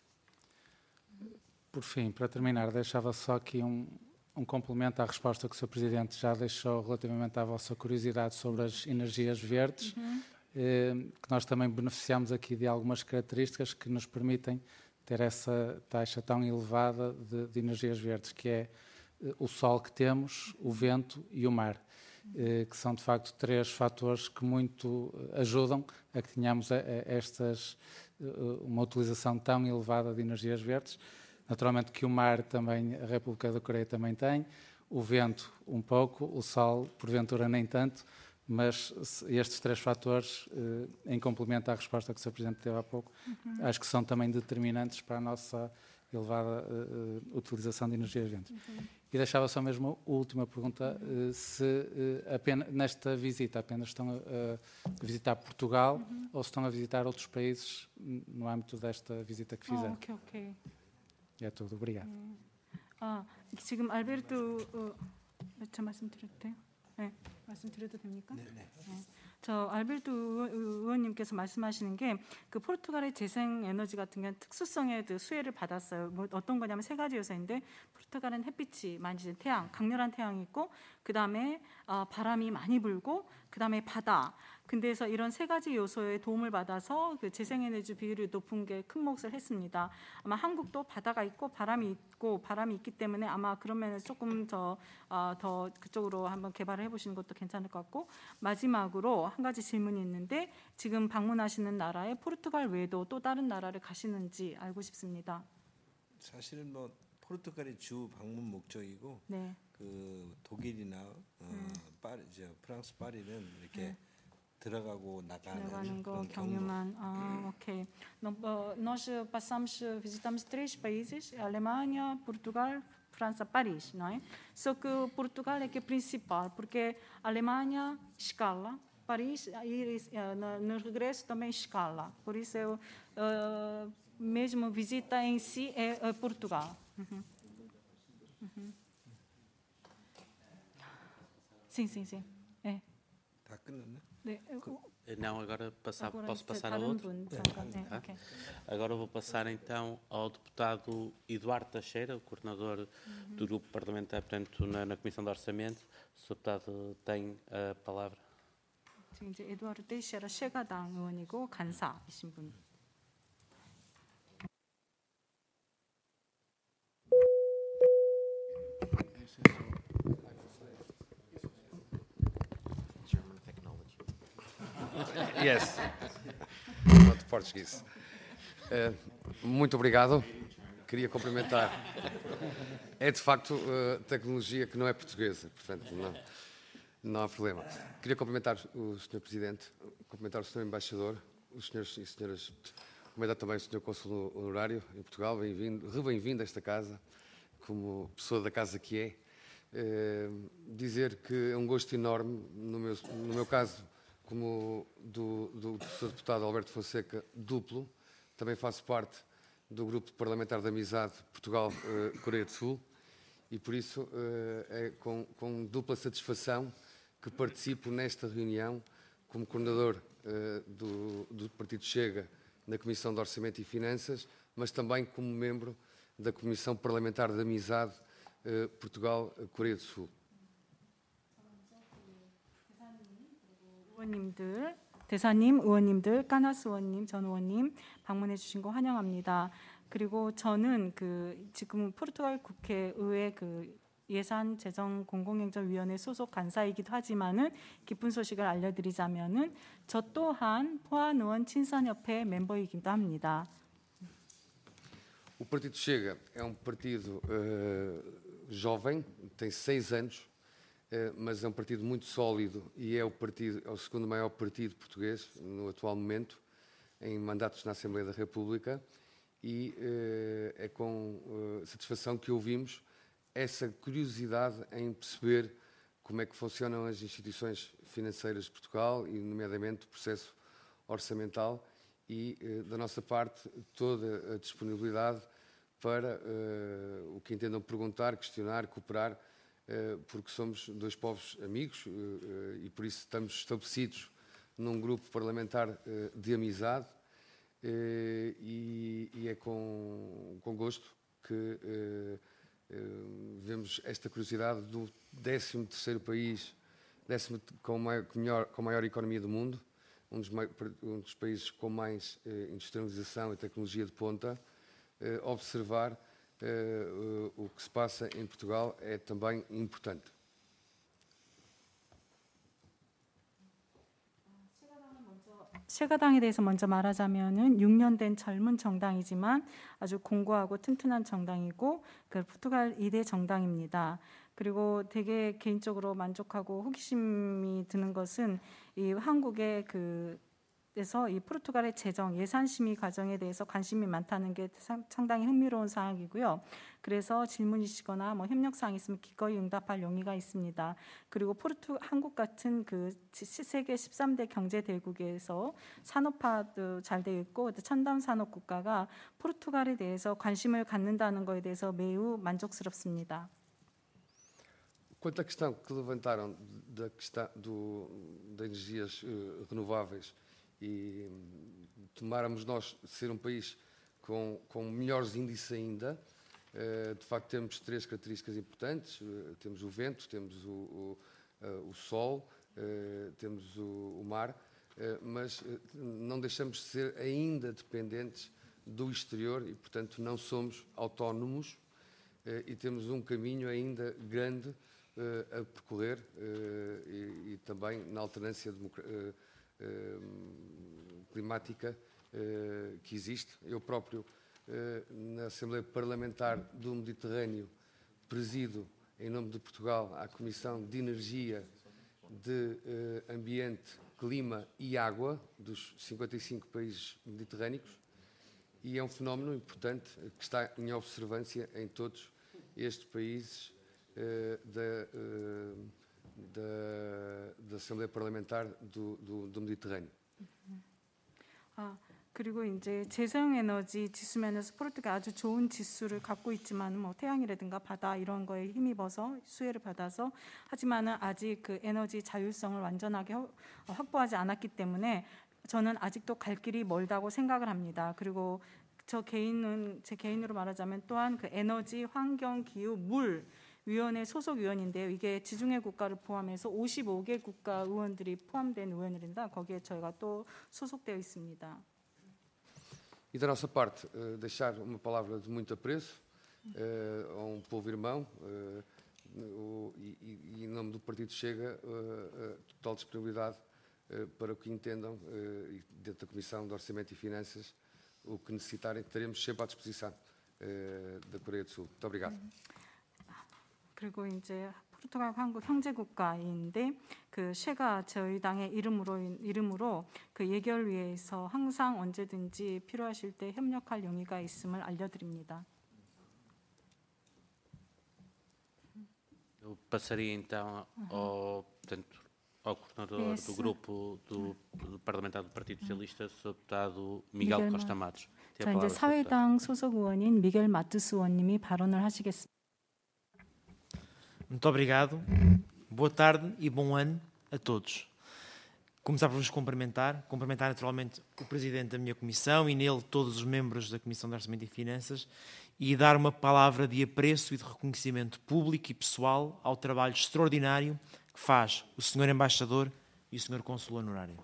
Por fim, para terminar, deixava só aqui um complemento à resposta que o Sr. Presidente já deixou relativamente à vossa curiosidade sobre as energias verdes, que nós também beneficiamos aqui de algumas características que nos permitem ter essa taxa tão elevada de energias verdes, que é o sol que temos, o vento e o mar, que são de facto três fatores que muito ajudam a que tenhamos estas uma utilização tão elevada de energias verdes. Naturalmente que o mar também, a República da Coreia também tem, o vento um pouco, o sol porventura nem tanto, mas estes 3 fatores, em complemento à resposta que o Sr. Presidente deu há pouco, acho que são também determinantes para a nossa elevada utilização de energias verdes. E deixava só mesmo a última pergunta, se apenas, nesta visita apenas estão a visitar Portugal ou se estão a visitar outros países no âmbito desta visita que fizeram. 오케이. É tudo, obrigado. 지금 알베르토 저 말씀드려도 돼요? 네, 말씀드려도 됩니까? 네. 저 알베르토 의원님께서 말씀하시는 게 그 포르투갈의 재생 에너지 같은 경우는 특수성의 수혜를 받았어요. 뭐 어떤 거냐면 3가지 요소인데 포르투갈은 햇빛이 많이 지는 태양, 강렬한 태양이 있고 그 다음에 바람이 많이 불고 그 다음에 바다. 근데서 이런 3가지 요소에 도움을 받아서 그 재생에너지 비율이 높은 게 큰 몫을 했습니다. 아마 한국도 바다가 있고 바람이 있기 때문에 아마 그러면 조금 더 그쪽으로 한번 개발을 해보시는 것도 괜찮을 것 같고 마지막으로 한 가지 질문이 있는데 지금 방문하시는 나라에 포르투갈 외에도 또 다른 나라를 가시는지 알고 싶습니다. 사실은 뭐 포르투갈이 주 방문 목적이고 네. 그 독일이나 프랑스 파리는 이렇게 들어가고 나가는 거 그런 경유만. ok. Nós visitamos 3 países: Alemanha, Portugal, França, Paris, não é? Só que Portugal é que é principal, porque Alemanha escala, Paris no regresso também escala. Por isso mesmo visita em si é Portugal. Sim. É. 다 끝났네. 네. Não, agora posso passar a 다른 outro? 분 잠깐. 네, 오케이. Agora vou passar então ao deputado Eduardo Teixeira, o coordenador do grupo parlamentar, portanto, na Comissão de Orçamento. O Sr. deputado tem a palavra. 지금 이제 에두아르 테이시에라 쉐가당 의원이고 간사이신 분. German technology. Yes. Not português. Muito obrigado. Queria cumprimentar. É de facto tecnologia que não é portuguesa, portanto não há problema. Queria cumprimentar o Sr. Presidente, cumprimentar o Sr. Embaixador, os senhores e senhoras, cumprimentar também o Sr. Cônsul Honorário em Portugal, bem-vindo a esta casa, como pessoa da casa que é. Dizer que é um gosto enorme, no meu caso, como do Sr. Deputado Alberto Fonseca, duplo, também faço parte do Grupo Parlamentar de Amizade Portugal-Coreia do Sul e por isso é com dupla satisfação que participo nesta reunião como coordenador do Partido Chega na Comissão de Orçamento e Finanças, mas também como membro da Comissão Parlamentar de Amizade Portugal-Coreia do Sul. 대사님, 의원님들, 까나스 의원님, 전 의원님 방문해 주신 거 환영합니다. 그리고 저는 지금 포르투갈 국회의회 예산 재정 공공행정위원회 소속 간사이기도 하지만은 기쁜 소식을 알려드리자면은 저 또한 포안 의원 친선협회 멤버이기도 합니다. O Partido Chega é um partido jovem, tem 6 anos, mas é um partido muito sólido e é o segundo maior partido português no atual momento, em mandatos na Assembleia da República, e é com satisfação que ouvimos essa curiosidade em perceber como é que funcionam as instituições financeiras de Portugal e, nomeadamente, o processo orçamental e, da nossa parte, toda a disponibilidade para o que entendam perguntar, questionar, cooperar, porque somos 2 povos amigos e por isso estamos estabelecidos num grupo parlamentar de amizade e é com gosto que vemos esta curiosidade do 13º país, com maior economia do mundo, um dos países com mais industrialização e tecnologia de ponta, observar o que se passa em Portugal é também importante. 쉐가당에 대해서 먼저 말하자면은 6년 된 젊은 정당이지만 아주 공고하고 튼튼한 정당이고 그 포르투갈 2대 정당입니다. 그리고 되게 개인적으로 만족하고 호기심이 드는 것은 이 한국의 그래서 이 포르투갈의 재정 예산 심의 과정에 대해서 관심이 많다는 게 상당히 흥미로운 사항이고요. 그래서 질문이시거나 뭐 협력 사항이 있으면 기꺼이 응답할 용의가 있습니다. 그리고 한국 같은 그 세계 13대 경제 대국에서 산업화도 잘 되어 있고 첨단 산업 국가가 포르투갈에 대해서 관심을 갖는다는 것에 대해서 매우 만족스럽습니다. Quanto à questão que levantaram das energias renováveis e tomáramos nós ser um país com melhores índices ainda, de facto temos 3 características importantes, temos o vento, temos o sol, temos o mar, mas não deixamos de ser ainda dependentes do exterior e, portanto, não somos autónomos e temos um caminho ainda grande a percorrer e também na alternância climática que existe. Eu próprio, na Assembleia Parlamentar do Mediterrâneo, presido em nome de Portugal a Comissão de Energia, de Ambiente, Clima e Água dos 55 países mediterrâneos e é um fenómeno importante que está em observância em todos estes países da Assembleia Parlamentar do Mediterrâneo. 그리고 이제 재생에너지 지수면에서 포르투갈 아주 좋은 지수를 갖고 있지만 뭐 태양이라든가 바다 이런 거에 힘입어서 수혜를 받아서 하지만은 아직 그 에너지 자율성을 완전하게 확보하지 않았기 때문에 저는 아직도 갈 길이 멀다고 생각을 합니다. 그리고 제 개인으로 말하자면 또한 그 에너지, 환경, 기후, 물 위원회 소속 위원인데요. 이게 지중해 국가를 포함해서 55개 국가 의원들이 포함된 의원들입니다. 거기에 저희가 또 소속되어 있습니다. E da nossa parte, deixar uma palavra de muito apreço a povo irmão e em nome do Partido Chega, total disponibilidade para o que entendam dentro da Comissão de Orçamento e Finanças, o que necessitarem, estaremos sempre à disposição da Coreia do Sul. Muito obrigado. 그리고 이제 포르투갈 한국 형제 국가인데 그 쉐가 저희 당의 이름으로 그 예결위에서 항상 언제든지 필요하실 때 협력할 용의가 있음을 알려드립니다. Eu passaria então ao coordenador do grupo do parlamentar do Partido Socialista, Sr. Deputado Miguel Costa Matos. 자, 이제 사회당 소속 의원인 미겔 마투스 의원님이 발언을 하시겠습니다. Muito obrigado, boa tarde e bom ano a todos. Começar por vos cumprimentar naturalmente o Presidente da minha Comissão e nele todos os membros da Comissão de Orçamento e Finanças e dar uma palavra de apreço e de reconhecimento público e pessoal ao trabalho extraordinário que faz o Sr. Embaixador e o Sr. Cônsul Honorário.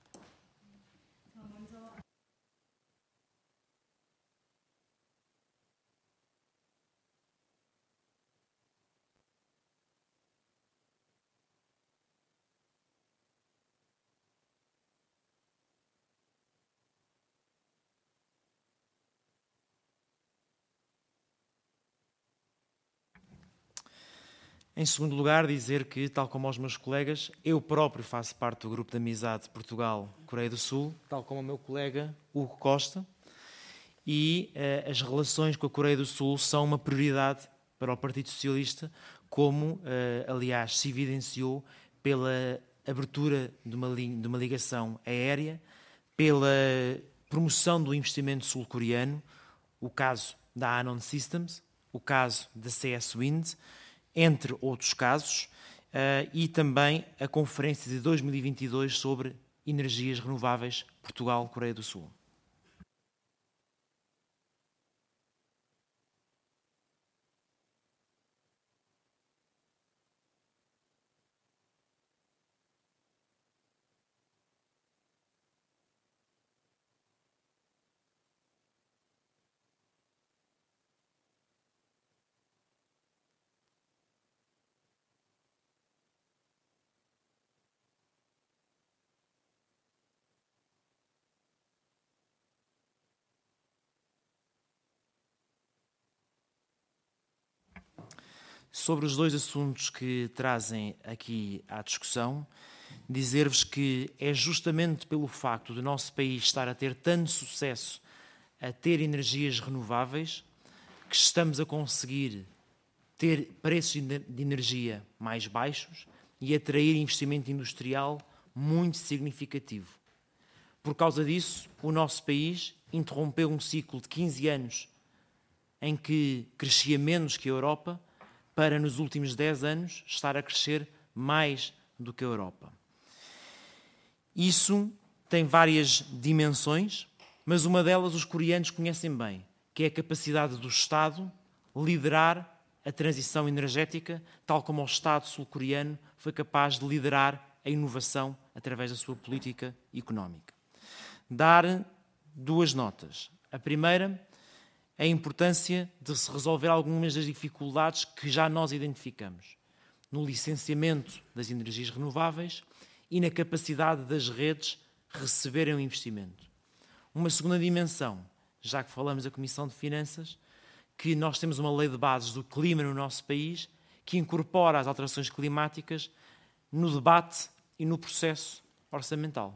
Em segundo lugar, dizer que, tal como os meus colegas, eu próprio faço parte do grupo de amizade Portugal-Coreia do Sul, tal como o meu colega Hugo Costa, e as relações com a Coreia do Sul são uma prioridade para o Partido Socialista, como, aliás, se evidenciou pela abertura de uma ligação aérea, pela promoção do investimento sul-coreano, o caso da Anon Systems, o caso da CS Wind, entre outros casos, e também a Conferência de 2022 sobre energias renováveis Portugal-Coreia do Sul. Sobre os dois assuntos que trazem aqui à discussão, dizer-vos que é justamente pelo facto do nosso país estar a ter tanto sucesso a ter energias renováveis que estamos a conseguir ter preços de energia mais baixos e atrair investimento industrial muito significativo. Por causa disso, o nosso país interrompeu um ciclo de 15 anos em que crescia menos que a Europa, para nos últimos 10 anos estar a crescer mais do que a Europa. Isso tem várias dimensões, mas uma delas os coreanos conhecem bem, que é a capacidade do Estado liderar a transição energética, tal como o Estado sul-coreano foi capaz de liderar a inovação através da sua política económica. Dar duas notas. A primeira, a importância de se resolver algumas das dificuldades que já nós identificamos no licenciamento das energias renováveis e na capacidade das redes receberem o investimento. Uma segunda dimensão, já que falamos da Comissão de Finanças, que nós temos uma lei de bases do clima no nosso país que incorpora as alterações climáticas no debate e no processo orçamental.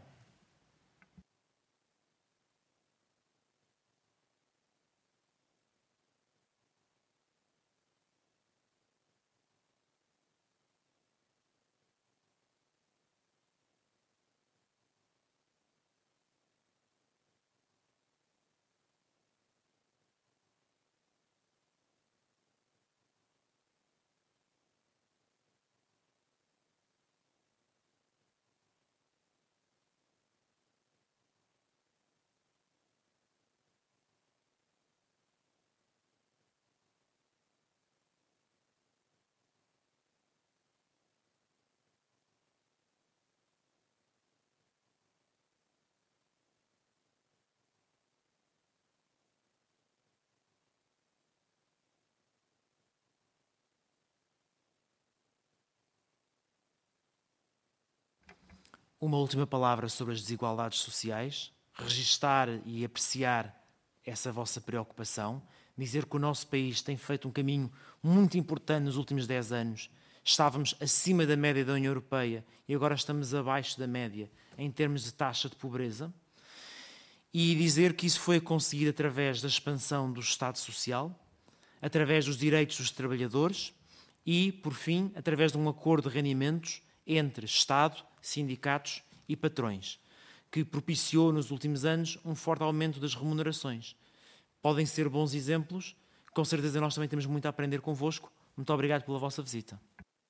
Uma última palavra sobre as desigualdades sociais, registar e apreciar essa vossa preocupação, dizer que o nosso país tem feito um caminho muito importante nos últimos 10 anos. Estávamos acima da média da União Europeia e agora estamos abaixo da média em termos de taxa de pobreza. E dizer que isso foi conseguido através da expansão do Estado Social, através dos direitos dos trabalhadores e, por fim, através de um acordo de rendimentos entre Estado, sindicatos e patrões, que propiciou nos últimos anos um forte aumento das remunerações. Podem ser bons exemplos, com certeza nós também temos muito a aprender convosco. Muito obrigado pela vossa visita.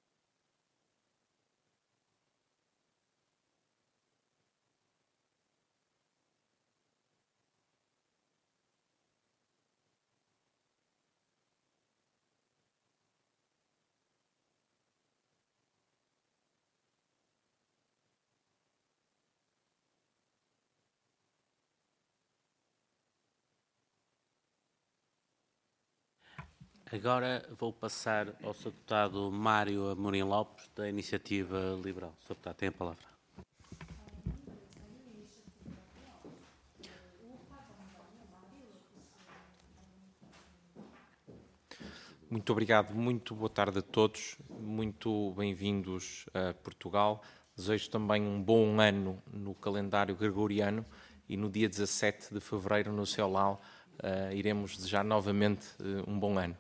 Agora vou passar ao Sr. Deputado Mário Amorim Lopes, da Iniciativa Liberal. Sr. Deputado, tem a palavra. Muito obrigado, muito boa tarde a todos, muito bem-vindos a Portugal. Desejo também um bom ano no calendário gregoriano e no dia 17 de fevereiro, no Ceolal, iremos desejar novamente um bom ano.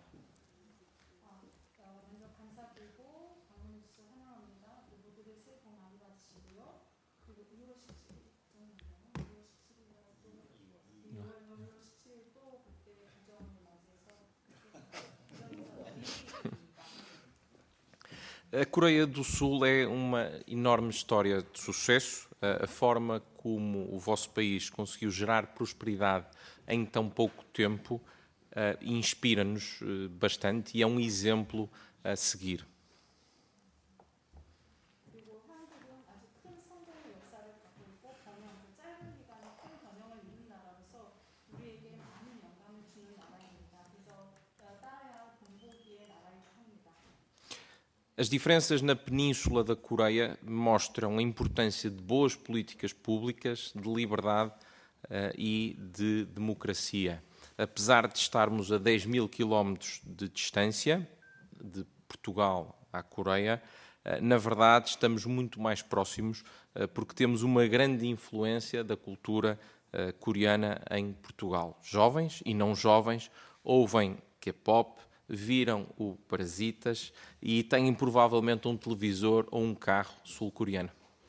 A Coreia do Sul é uma enorme história de sucesso. A forma como o vosso país conseguiu gerar prosperidade em tão pouco tempo inspira-nos bastante e é um exemplo a seguir. As diferenças na península da Coreia mostram a importância de boas políticas públicas, de liberdade e de democracia. Apesar de estarmos a 10 mil quilómetros de distância, de Portugal à Coreia, na verdade estamos muito mais próximos porque temos uma grande influência da cultura coreana em Portugal. Jovens e não jovens ouvem K-pop, viram o Parasitas e têm provavelmente um televisor ou um carro sul-coreano.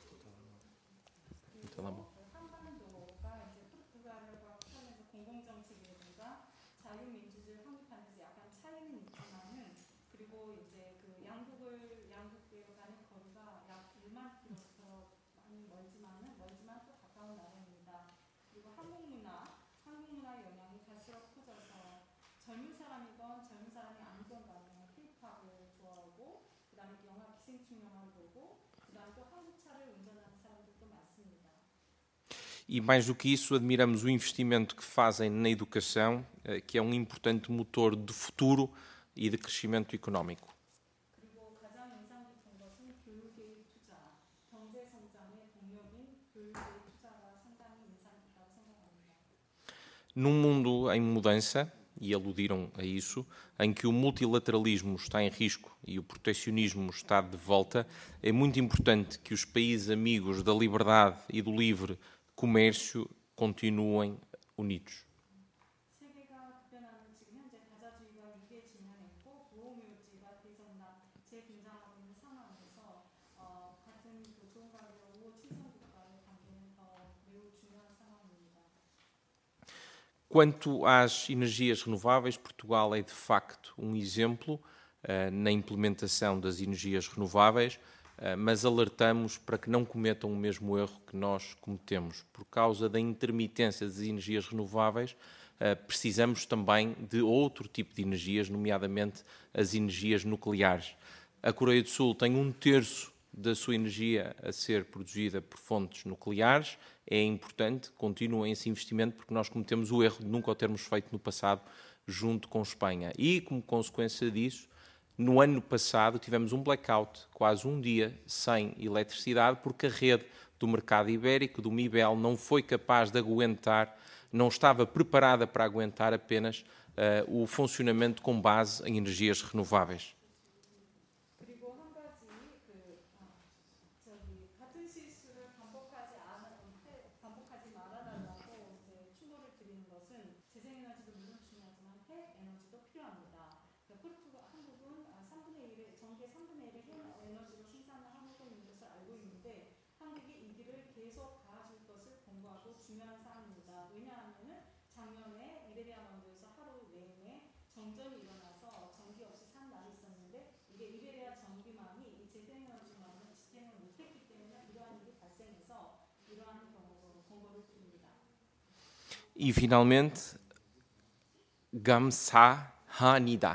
E mais do que isso, admiramos o investimento que fazem na educação, que é um importante motor de futuro e de crescimento económico. Num mundo em mudança, e aludiram a isso, em que o multilateralismo está em risco e o protecionismo está de volta, é muito importante que os países amigos da liberdade e do livre comércio continuem unidos. Quanto às energias renováveis, Portugal é de facto um exemplo na implementação das energias renováveis, mas alertamos para que não cometam o mesmo erro que nós cometemos. Por causa da intermitência das energias renováveis, precisamos também de outro tipo de energias, nomeadamente as energias nucleares. A Coreia do Sul tem 1/3 da sua energia a ser produzida por fontes nucleares. É importante, continuem esse investimento, porque nós cometemos o erro de nunca o termos feito no passado junto com Espanha. E, como consequência disso, no ano passado tivemos um blackout, quase um dia sem eletricidade, porque a rede do mercado ibérico, do MIBEL, não foi capaz de aguentar, não estava preparada para aguentar apenas o funcionamento com base em energias renováveis. E, finalmente, 감사합니다.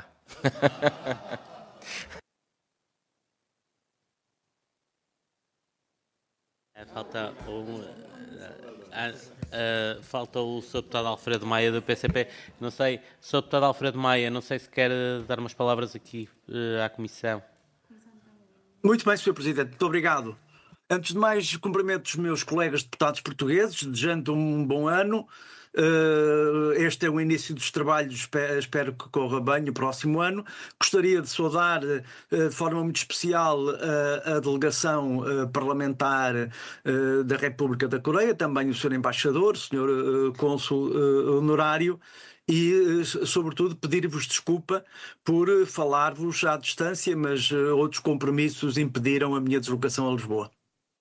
Falta o Sr. Deputado Alfredo Maia do PCP. Não sei, Sr. Deputado Alfredo Maia, não sei se quer dar umas palavras aqui à Comissão. Muito bem, Sr. Presidente, muito obrigado. Antes de mais, cumprimento os meus colegas deputados portugueses, desejando um bom ano. Este é o início dos trabalhos, espero que corra bem o próximo ano. Gostaria de saudar de forma muito especial a delegação parlamentar da República da Coreia, também o Sr. Embaixador, o Sr. Cônsul Honorário, e, sobretudo, pedir-vos desculpa por falar-vos à distância, mas outros compromissos impediram a minha deslocação a Lisboa.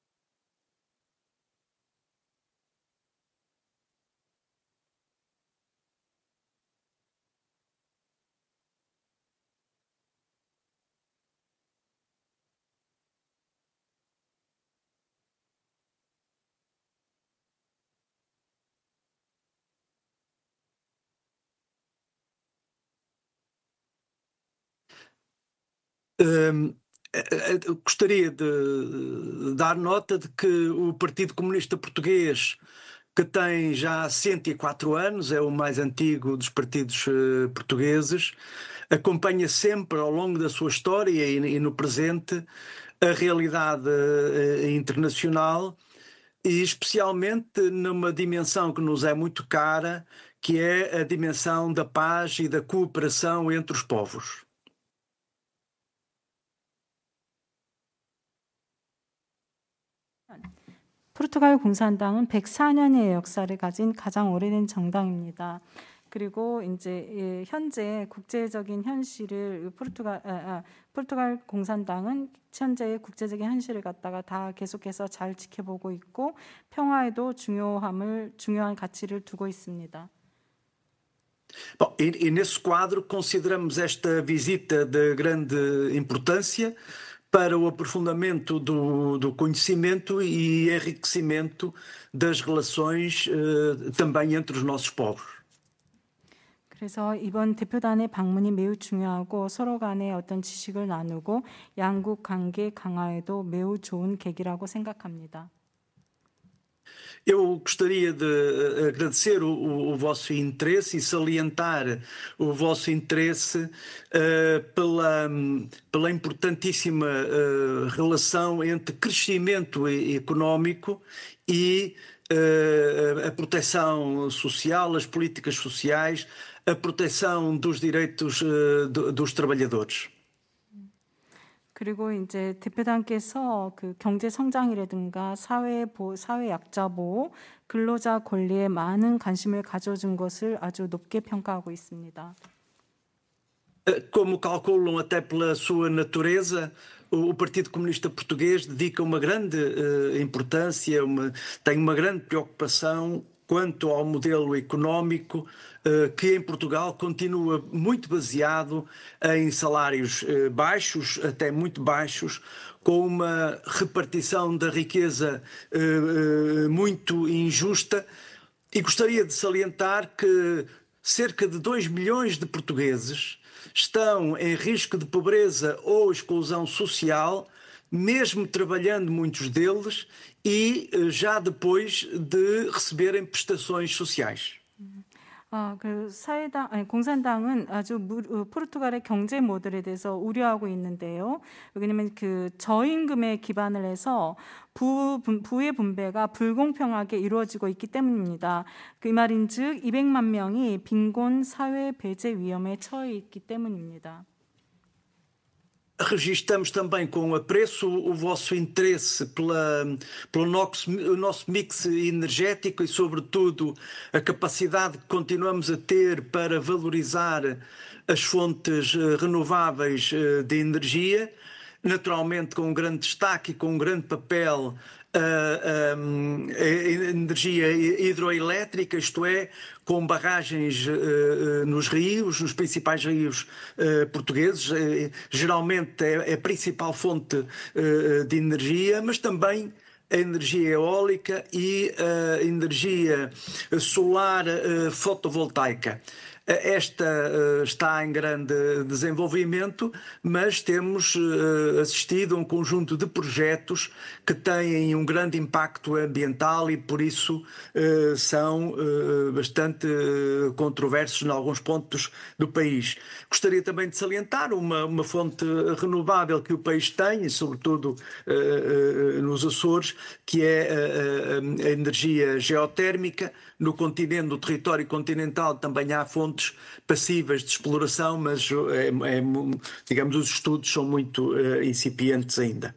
Gostaria de dar nota de que o Partido Comunista Português, que tem já 104 anos, é o mais antigo dos partidos portugueses, acompanha sempre ao longo da sua história e no presente a realidade internacional, e especialmente numa dimensão que nos é muito cara, que é a dimensão da paz e da cooperação entre os povos. 포르투갈 공산당은 104년의 역사를 가진 가장 오래된 정당입니다. 그리고 이제 현재 국제적인 현실을 포르투갈 공산당은 현재의 국제적인 현실을 갖다가 다 계속해서 잘 지켜보고 있고 평화에도 중요한 가치를 두고 있습니다. Bom, e nesse quadro consideramos esta visita de grande importância para o aprofundamento do conhecimento e enriquecimento das relações também entre os nossos povos. 그래서 이번 대표단의 방문이 매우 중요하고 서로 간의 어떤 지식을 나누고 양국 관계 강화에도 매우 좋은 계기라고 생각합니다. Eu gostaria de agradecer o vosso interesse e salientar o vosso interesse pela importantíssima relação entre crescimento económico e a proteção social, as políticas sociais, a proteção dos direitos dos trabalhadores. 그리고 이제 대표단께서 그 경제 성장이라든가 사회 약자 보호, 근로자 권리에 많은 관심을 가져준 것을 아주 높게 평가하고 있습니다. Como calculam até pela sua natureza, o Partido Comunista Português dedica uma grande importância, tem uma grande preocupação quanto ao modelo económico que em Portugal continua muito baseado em salários baixos, até muito baixos, com uma repartição da riqueza muito injusta. E gostaria de salientar que cerca de 2 milhões de portugueses estão em risco de pobreza ou exclusão social, mesmo trabalhando muitos deles, e já depois de receberem prestações sociais. 그 공산당은 아주 포르투갈의 경제 모델에 대해서 우려하고 있는데요. 왜냐하면 그 저임금에 기반을 해서 부의 분배가 불공평하게 이루어지고 있기 때문입니다. 그 말인즉 200만 명이 빈곤 사회 배제 위험에 처해 있기 때문입니다. Registramos também com apreço o vosso interesse pelo nosso mix energético e, sobretudo, a capacidade que continuamos a ter para valorizar as fontes renováveis de energia, naturalmente com um grande destaque e com um grande papel a energia hidroelétrica, isto é, com barragens nos rios, nos principais rios portugueses. Geralmente é a principal fonte de energia, mas também a energia eólica e a energia solar fotovoltaica. Esta está em grande desenvolvimento, mas temos assistido a um conjunto de projetos que têm um grande impacto ambiental e, por isso, são bastante controversos em alguns pontos do país. Gostaria também de salientar uma fonte renovável que o país tem, e sobretudo nos Açores, que é a energia geotérmica. No continente, no território continental, também há fontes passivas de exploração, mas digamos, os estudos são muito incipientes ainda.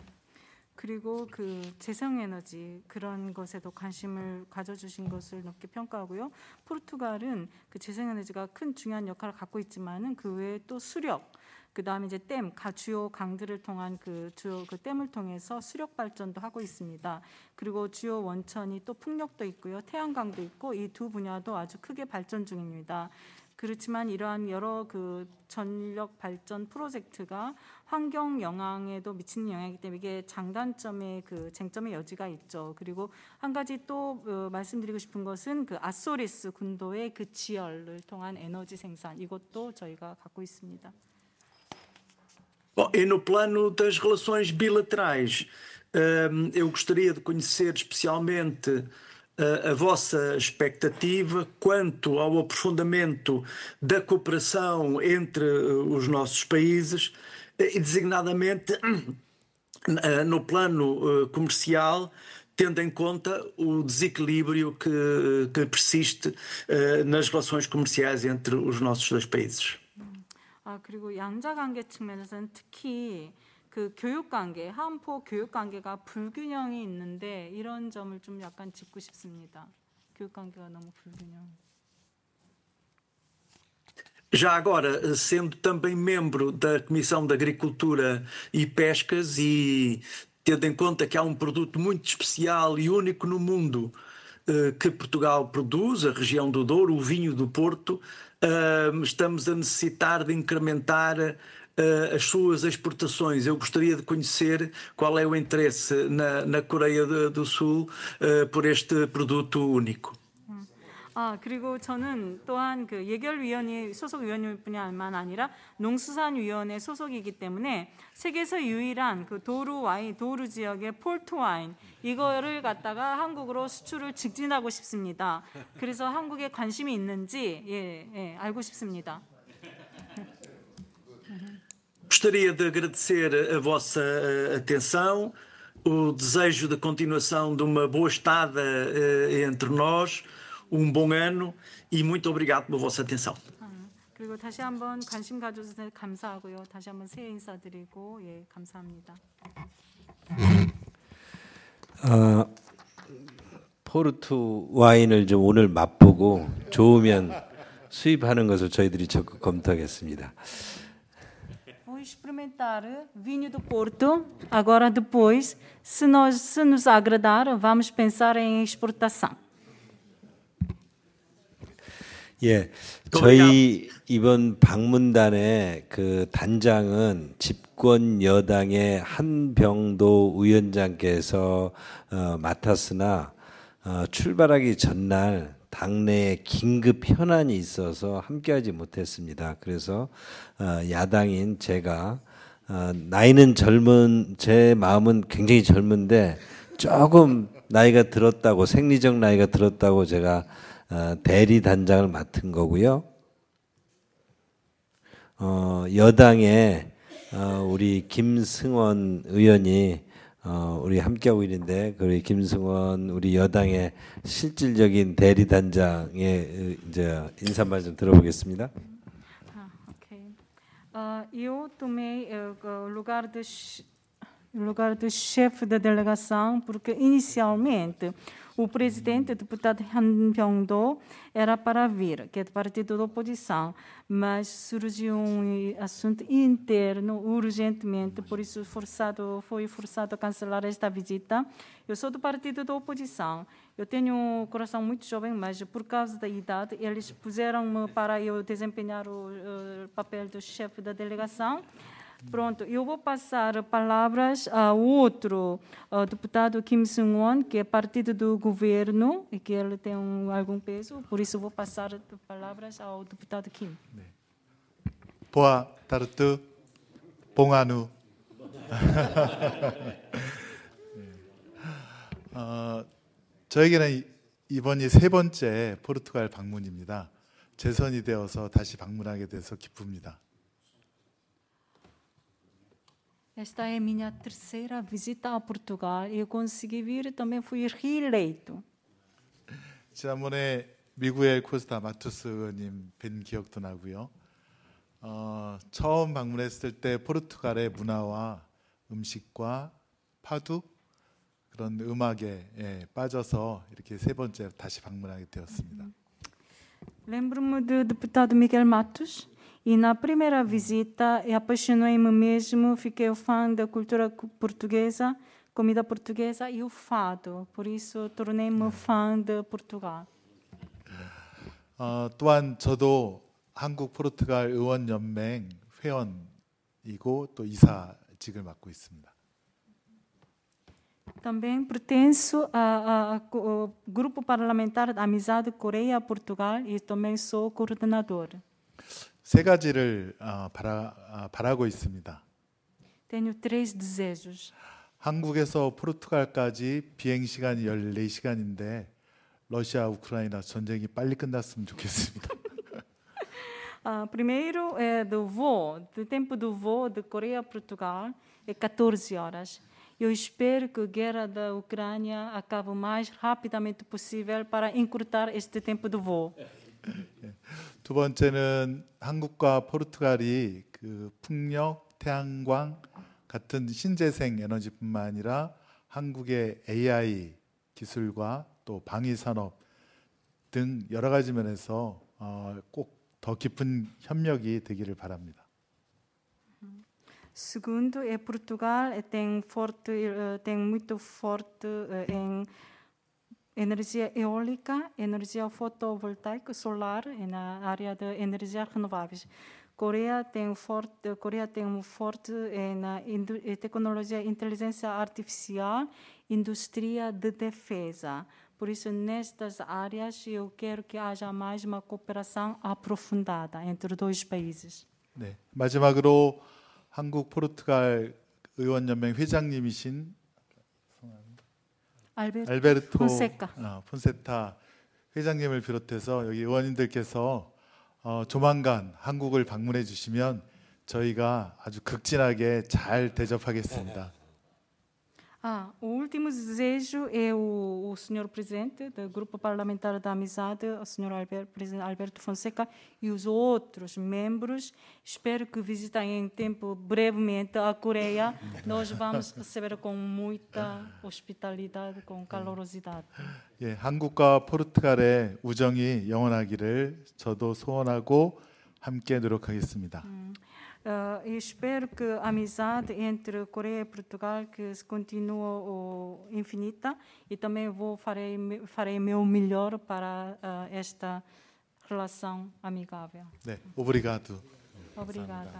그리고 그 재생에너지 그런 것에도 관심을 가져주신 것을 높게 평가하고요. 포르투갈은 그 재생에너지가 큰 중요한 역할을 갖고 있지만은 그 외에 또 수력, 그 다음에 이제 댐, 주요 강들을 통한 그 댐을 통해서 수력 발전도 하고 있습니다. 그리고 주요 원천이 또 풍력도 있고요, 태양광도 있고 이 두 분야도 아주 크게 발전 중입니다. 그렇지만 이러한 여러 그 전력 발전 프로젝트가 환경 영향에도 미치는 영향이기 때문에 이게 장단점의 그 쟁점의 여지가 있죠. 그리고 한 가지 또 말씀드리고 싶은 것은 그 아소리스 군도의 그 지열을 통한 에너지 생산, 이것도 저희가 갖고 있습니다. Bom, e no plano das relações bilaterais, eu gostaria de conhecer especialmente a vossa expectativa quanto ao aprofundamento da cooperação entre os nossos países e, designadamente, no plano comercial, tendo em conta o desequilíbrio que persiste nas relações comerciais entre os nossos dois países. 그리고 양자 관계 측면에서는 특히 그 교육 관계, 한포 교육 관계가 불균형이 있는데 이런 점을 좀 약간 짚고 싶습니다. 교육 관계가 너무 불균형. Já agora, sendo também membro da Comissão de Agricultura e Pescas e tendo em conta que há um produto muito especial e único no mundo que Portugal produz, a região do Douro, o vinho do Porto, estamos a necessitar de incrementar as suas exportações. Eu gostaria de conhecer qual é o interesse na Coreia do Sul por este produto único. 그리고 저는 또한 그 예결위원회 소속 위원뿐만 아니라 농수산위원회 소속이기 때문에 세계에서 유일한 그 도루 와인, 도루 지역의 폴트 와인 이거를 갖다가 한국으로 수출을 직진하고 싶습니다. 그래서 한국에 관심이 있는지 알고 싶습니다. Gostaria de agradecer a vossa atenção, o desejo de continuação de uma boa estada entre nós, bom ano e muito obrigado pela vossa atenção. 그리고 다시 한번 관심 가져주셔서 감사하고요. 다시 한번 새해 인사드리고 감사합니다. 포르투 와인을 좀 오늘 맛보고 좋으면 수입하는 것을 저희들이 적극 검토하겠습니다. Vou experimentar vinho do Porto. Agora depois, se nos agradar, vamos pensar em exportação. 예, 저희 이번 방문단의 그 단장은 집권 여당의 한병도 위원장께서 맡았으나 출발하기 전날 당내에 긴급 현안이 있어서 함께하지 못했습니다. 그래서 야당인 제가 나이는 제 마음은 굉장히 젊은데 조금 나이가 들었다고 생리적 나이가 들었다고 제가 대리 단장을 맡은 거고요. 여당의 우리 김승원 의원이 우리 함께하고 있는데 우리 김승원 우리 여당의 실질적인 대리 단장의 이제 인사말 좀 들어보겠습니다. Eu tomei o lugar do chefe da delegação porque inicialmente o presidente, o deputado Han Byung-do, era para vir, que é do partido da oposição, mas surgiu assunto interno urgentemente, por isso foi forçado a cancelar esta visita. Eu sou do partido da oposição. Eu tenho um coração muito jovem, mas por causa da idade, eles puseram-me para eu desempenhar o papel do chefe da delegação. Pronto, eu vou passar palavras ao outro deputado Kim Seung-won, que é partido do governo e que ele tem algum peso, por isso vou passar palavras ao deputado Kim. 네. 보아 타르트 봉안우. 저에게는 이번이 세 번째 포르투갈 방문입니다. 재선이 되어서 다시 방문하게 돼서 기쁩니다. Esta é minha terceira visita a Portugal e eu consegui vir também fui reeleito. 지난번에 미구엘 코스타 마투스 의원님 뵌 기억도 나고요. 처음 방문했을 때 포르투갈의 문화와 음식과 파두 그런 음악에 빠져서 이렇게 세 번째 다시 방문하게 되었습니다. Lembro-me do deputado Miguel Matos. E na primeira visita, apaixonei-me mesmo, fiquei fã da cultura portuguesa, comida portuguesa e o fado. Por isso, tornei-me fã de Portugal. 또한 저도 한국 포르투갈 의원연맹 회원이고 또 이사직을 맡고 있습니다. Também pertenço ao grupo parlamentar da Amizade Coreia-Portugal e também sou coordenador. 세 가지를 바라고 있습니다. Tenho três desejos. 한국에서 포르투갈까지 비행 시간이 14시간인데 러시아 우크라이나 전쟁이 빨리 끝났으면 좋겠습니다. Primeiro é do tempo do voo de Coreia a Portugal é 14 horas. Eu espero que a guerra da Ucrânia acabe o mais rapidamente possível para encurtar este tempo de voo. 두 번째는 한국과 포르투갈이 그 풍력, 태양광, 같은 신재생 에너지뿐만 아니라 한국의 AI 기술과 또 방위 산업 등 여러 가지 면에서 꼭 더 깊은 협력이 되기를 바랍니다. Segundo, Portugal tem muito forte em energia eólica, energia fotovoltaica, solar e na área de energias renováveis. Coreia tem forte na tecnologia, inteligência artificial, indústria de defesa. Por isso, nestas áreas, eu quero que haja mais uma cooperação aprofundada entre dois países. 네, 마지막으로 한국 포르투갈 의원연맹 회장님이신 알베르토 폰세타 회장님을 비롯해서 여기 의원님들께서 조만간 한국을 방문해 주시면 저희가 아주 극진하게 잘 대접하겠습니다. O último desejo é o senhor presidente do Grupo Parlamentar da Amizade, o senhor presidente Alberto Fonseca, e os outros membros. Espero que visitem em tempo brevemente a Coreia. Nós vamos receber com muita hospitalidade, com calorosidade. 예, 한국과 포르투갈의 우정이 영원하기를 저도 소원하고 함께 노력하겠습니다. Espero que a amizade entre Coreia e Portugal que continue infinita e também farei meu melhor para esta relação amigável. 네, 오브리가도. Obrigada.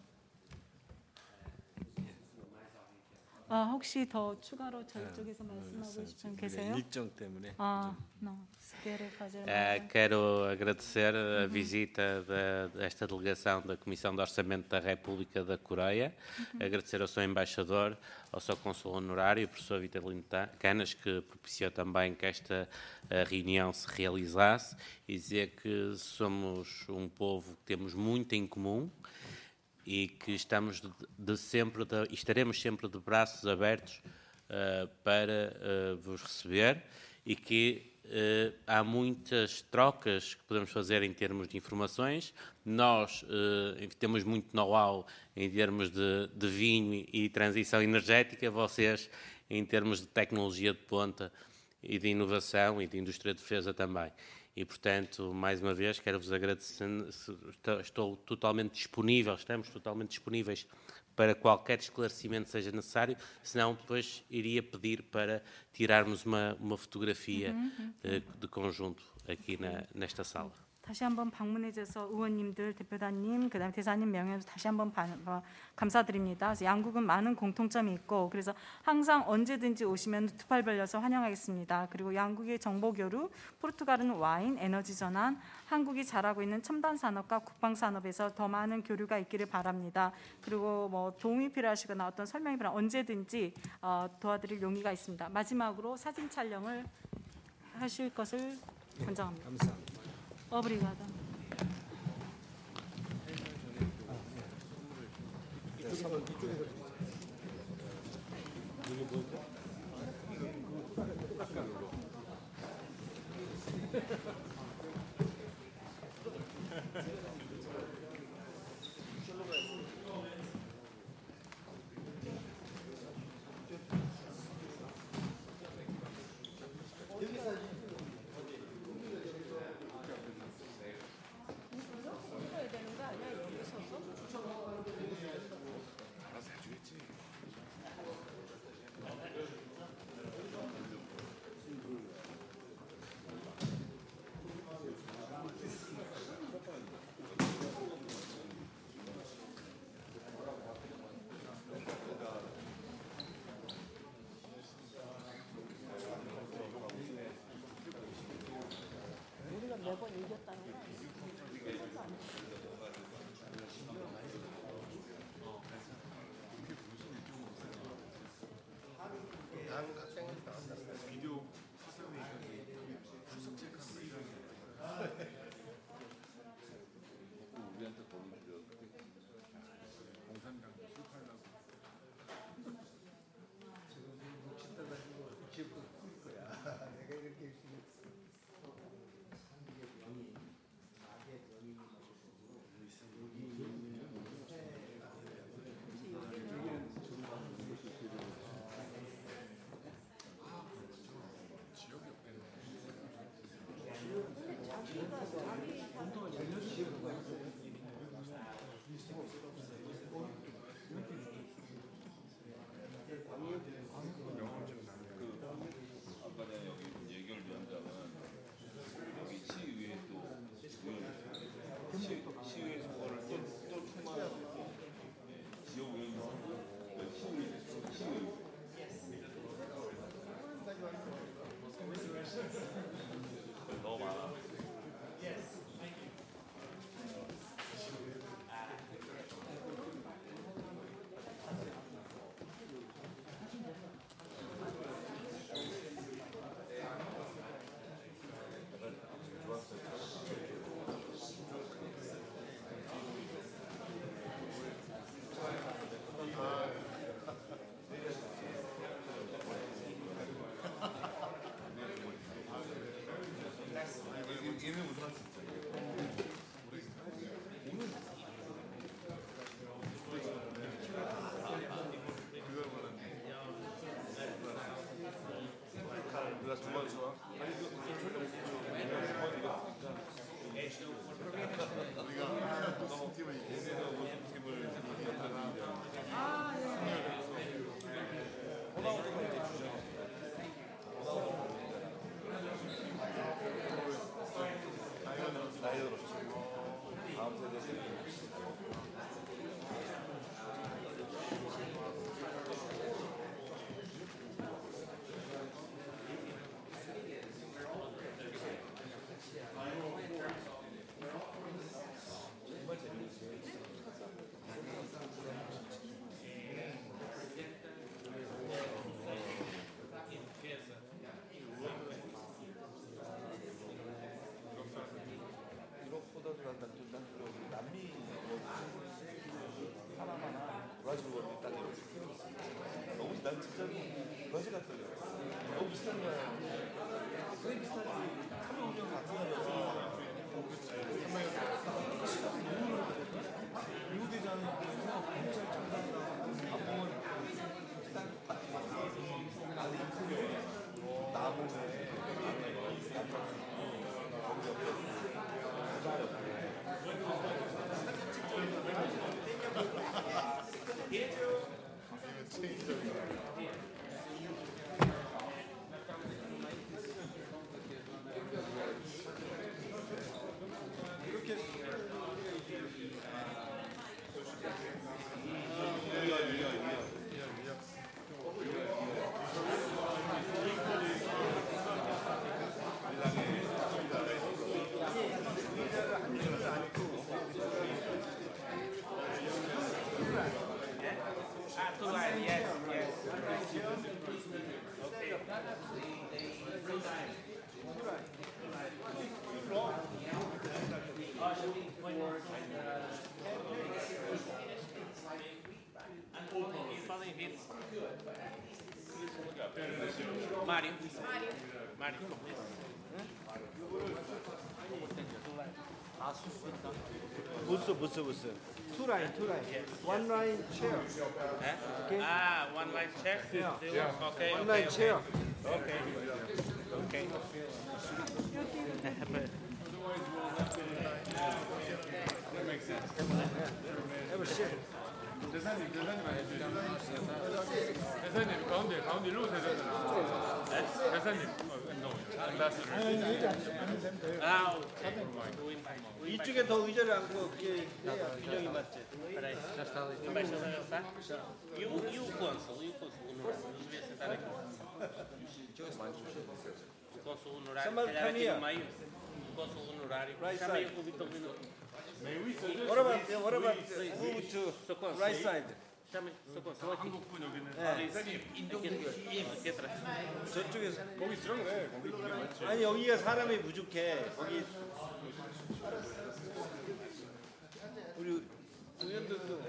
혹시 더 추가로 저쪽에서 말씀하고 싶은 계세요? 일정 때문에. não. Se quer fazer quero agradecer a visita desta delegação da Comissão de Orçamento da República da Coreia, agradecer ao seu embaixador, ao seu cônsul honorário, o professor Vitalino Canas, que propiciou também que esta reunião se realizasse, e dizer que somos um povo que temos muito em comum e que estaremos sempre de braços abertos para vos receber, e que há muitas trocas que podemos fazer em termos de informações. Nós temos muito know-how em termos de vinho e transição energética, vocês em termos de tecnologia de ponta e de inovação e de indústria de defesa também. E, portanto, mais uma vez, quero-vos agradecer. Estamos totalmente disponíveis para qualquer esclarecimento seja necessário, senão depois iria pedir para tirarmos uma fotografia de conjunto aqui nesta sala. 다시 한번 방문해 주셔서 의원님들, 대표단님, 그다음에 대사님 명예로 다시 한번 감사드립니다. 그래서 양국은 많은 공통점이 있고, 그래서 항상 언제든지 오시면 투팔 벌려서 환영하겠습니다. 그리고 양국의 정보 교류, 포르투갈은 와인, 에너지 전환, 한국이 잘하고 있는 첨단 산업과 국방 산업에서 더 많은 교류가 있기를 바랍니다. 그리고 뭐 도움이 필요하시거나 어떤 설명이 필요하면 언제든지 도와드릴 용의가 있습니다. 마지막으로 사진 촬영을 하실 것을 권장합니다. 감사합니다. Obrigada. Mário. 부스. Two line. One line chair. Okay. One line chair? Yeah. Okay. One line chair. Okay. Have a seat. 대사님 가운데 일로 오셔야 되잖아. 대사님 이쪽에 더 의자를 앉고 그게 해야 균형이 맞지. Embaixador está? E o cônsul? Não devia sentar aqui. O cônsul honorário, se calhar aqui no meio. O cônsul honorário. Chama aí o Vitor Lino. What about move to right side? Chama o cônsul aqui. 한국분 여기는 Aqui atrás. 저쪽에서. 거기 있으라고 그래. 거기 그게 맞지. 아니 여기가 사람이 부족해. 거기 우리 동현들도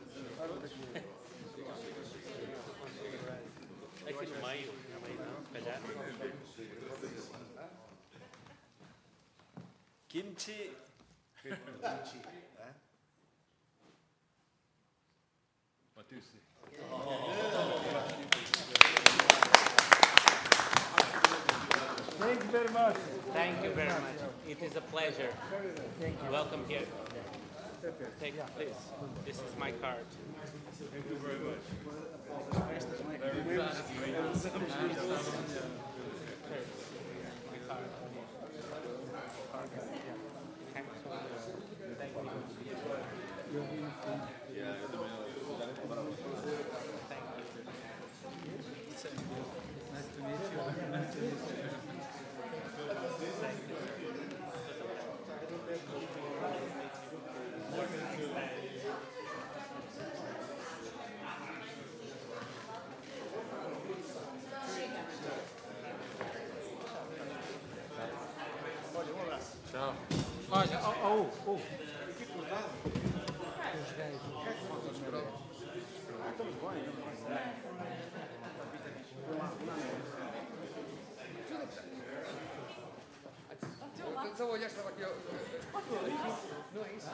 Aqui no meio não, se calhar. 김치. Thank you very much. Thank you very much. It is a pleasure. Welcome here. Take this. This is my card. Thank you very much. Só olhar estava aqui. Não é isso.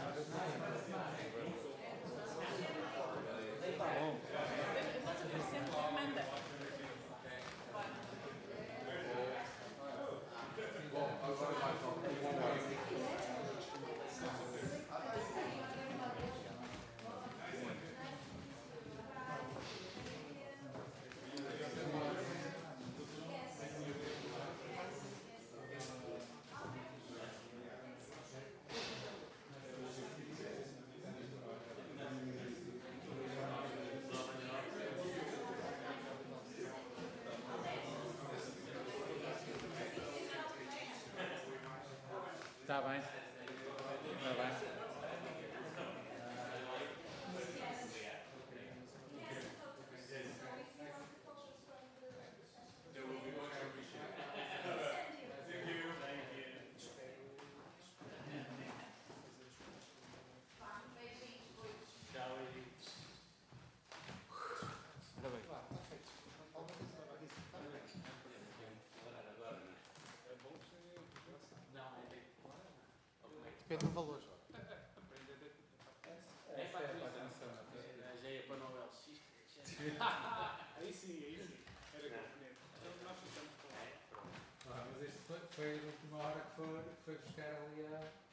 Está bem. Está bem. Depende do valor. Já ia para Nobel X. Aí sim. Era componente. Nós ficamos com. Mas isto foi a última hora que foi buscar ali a.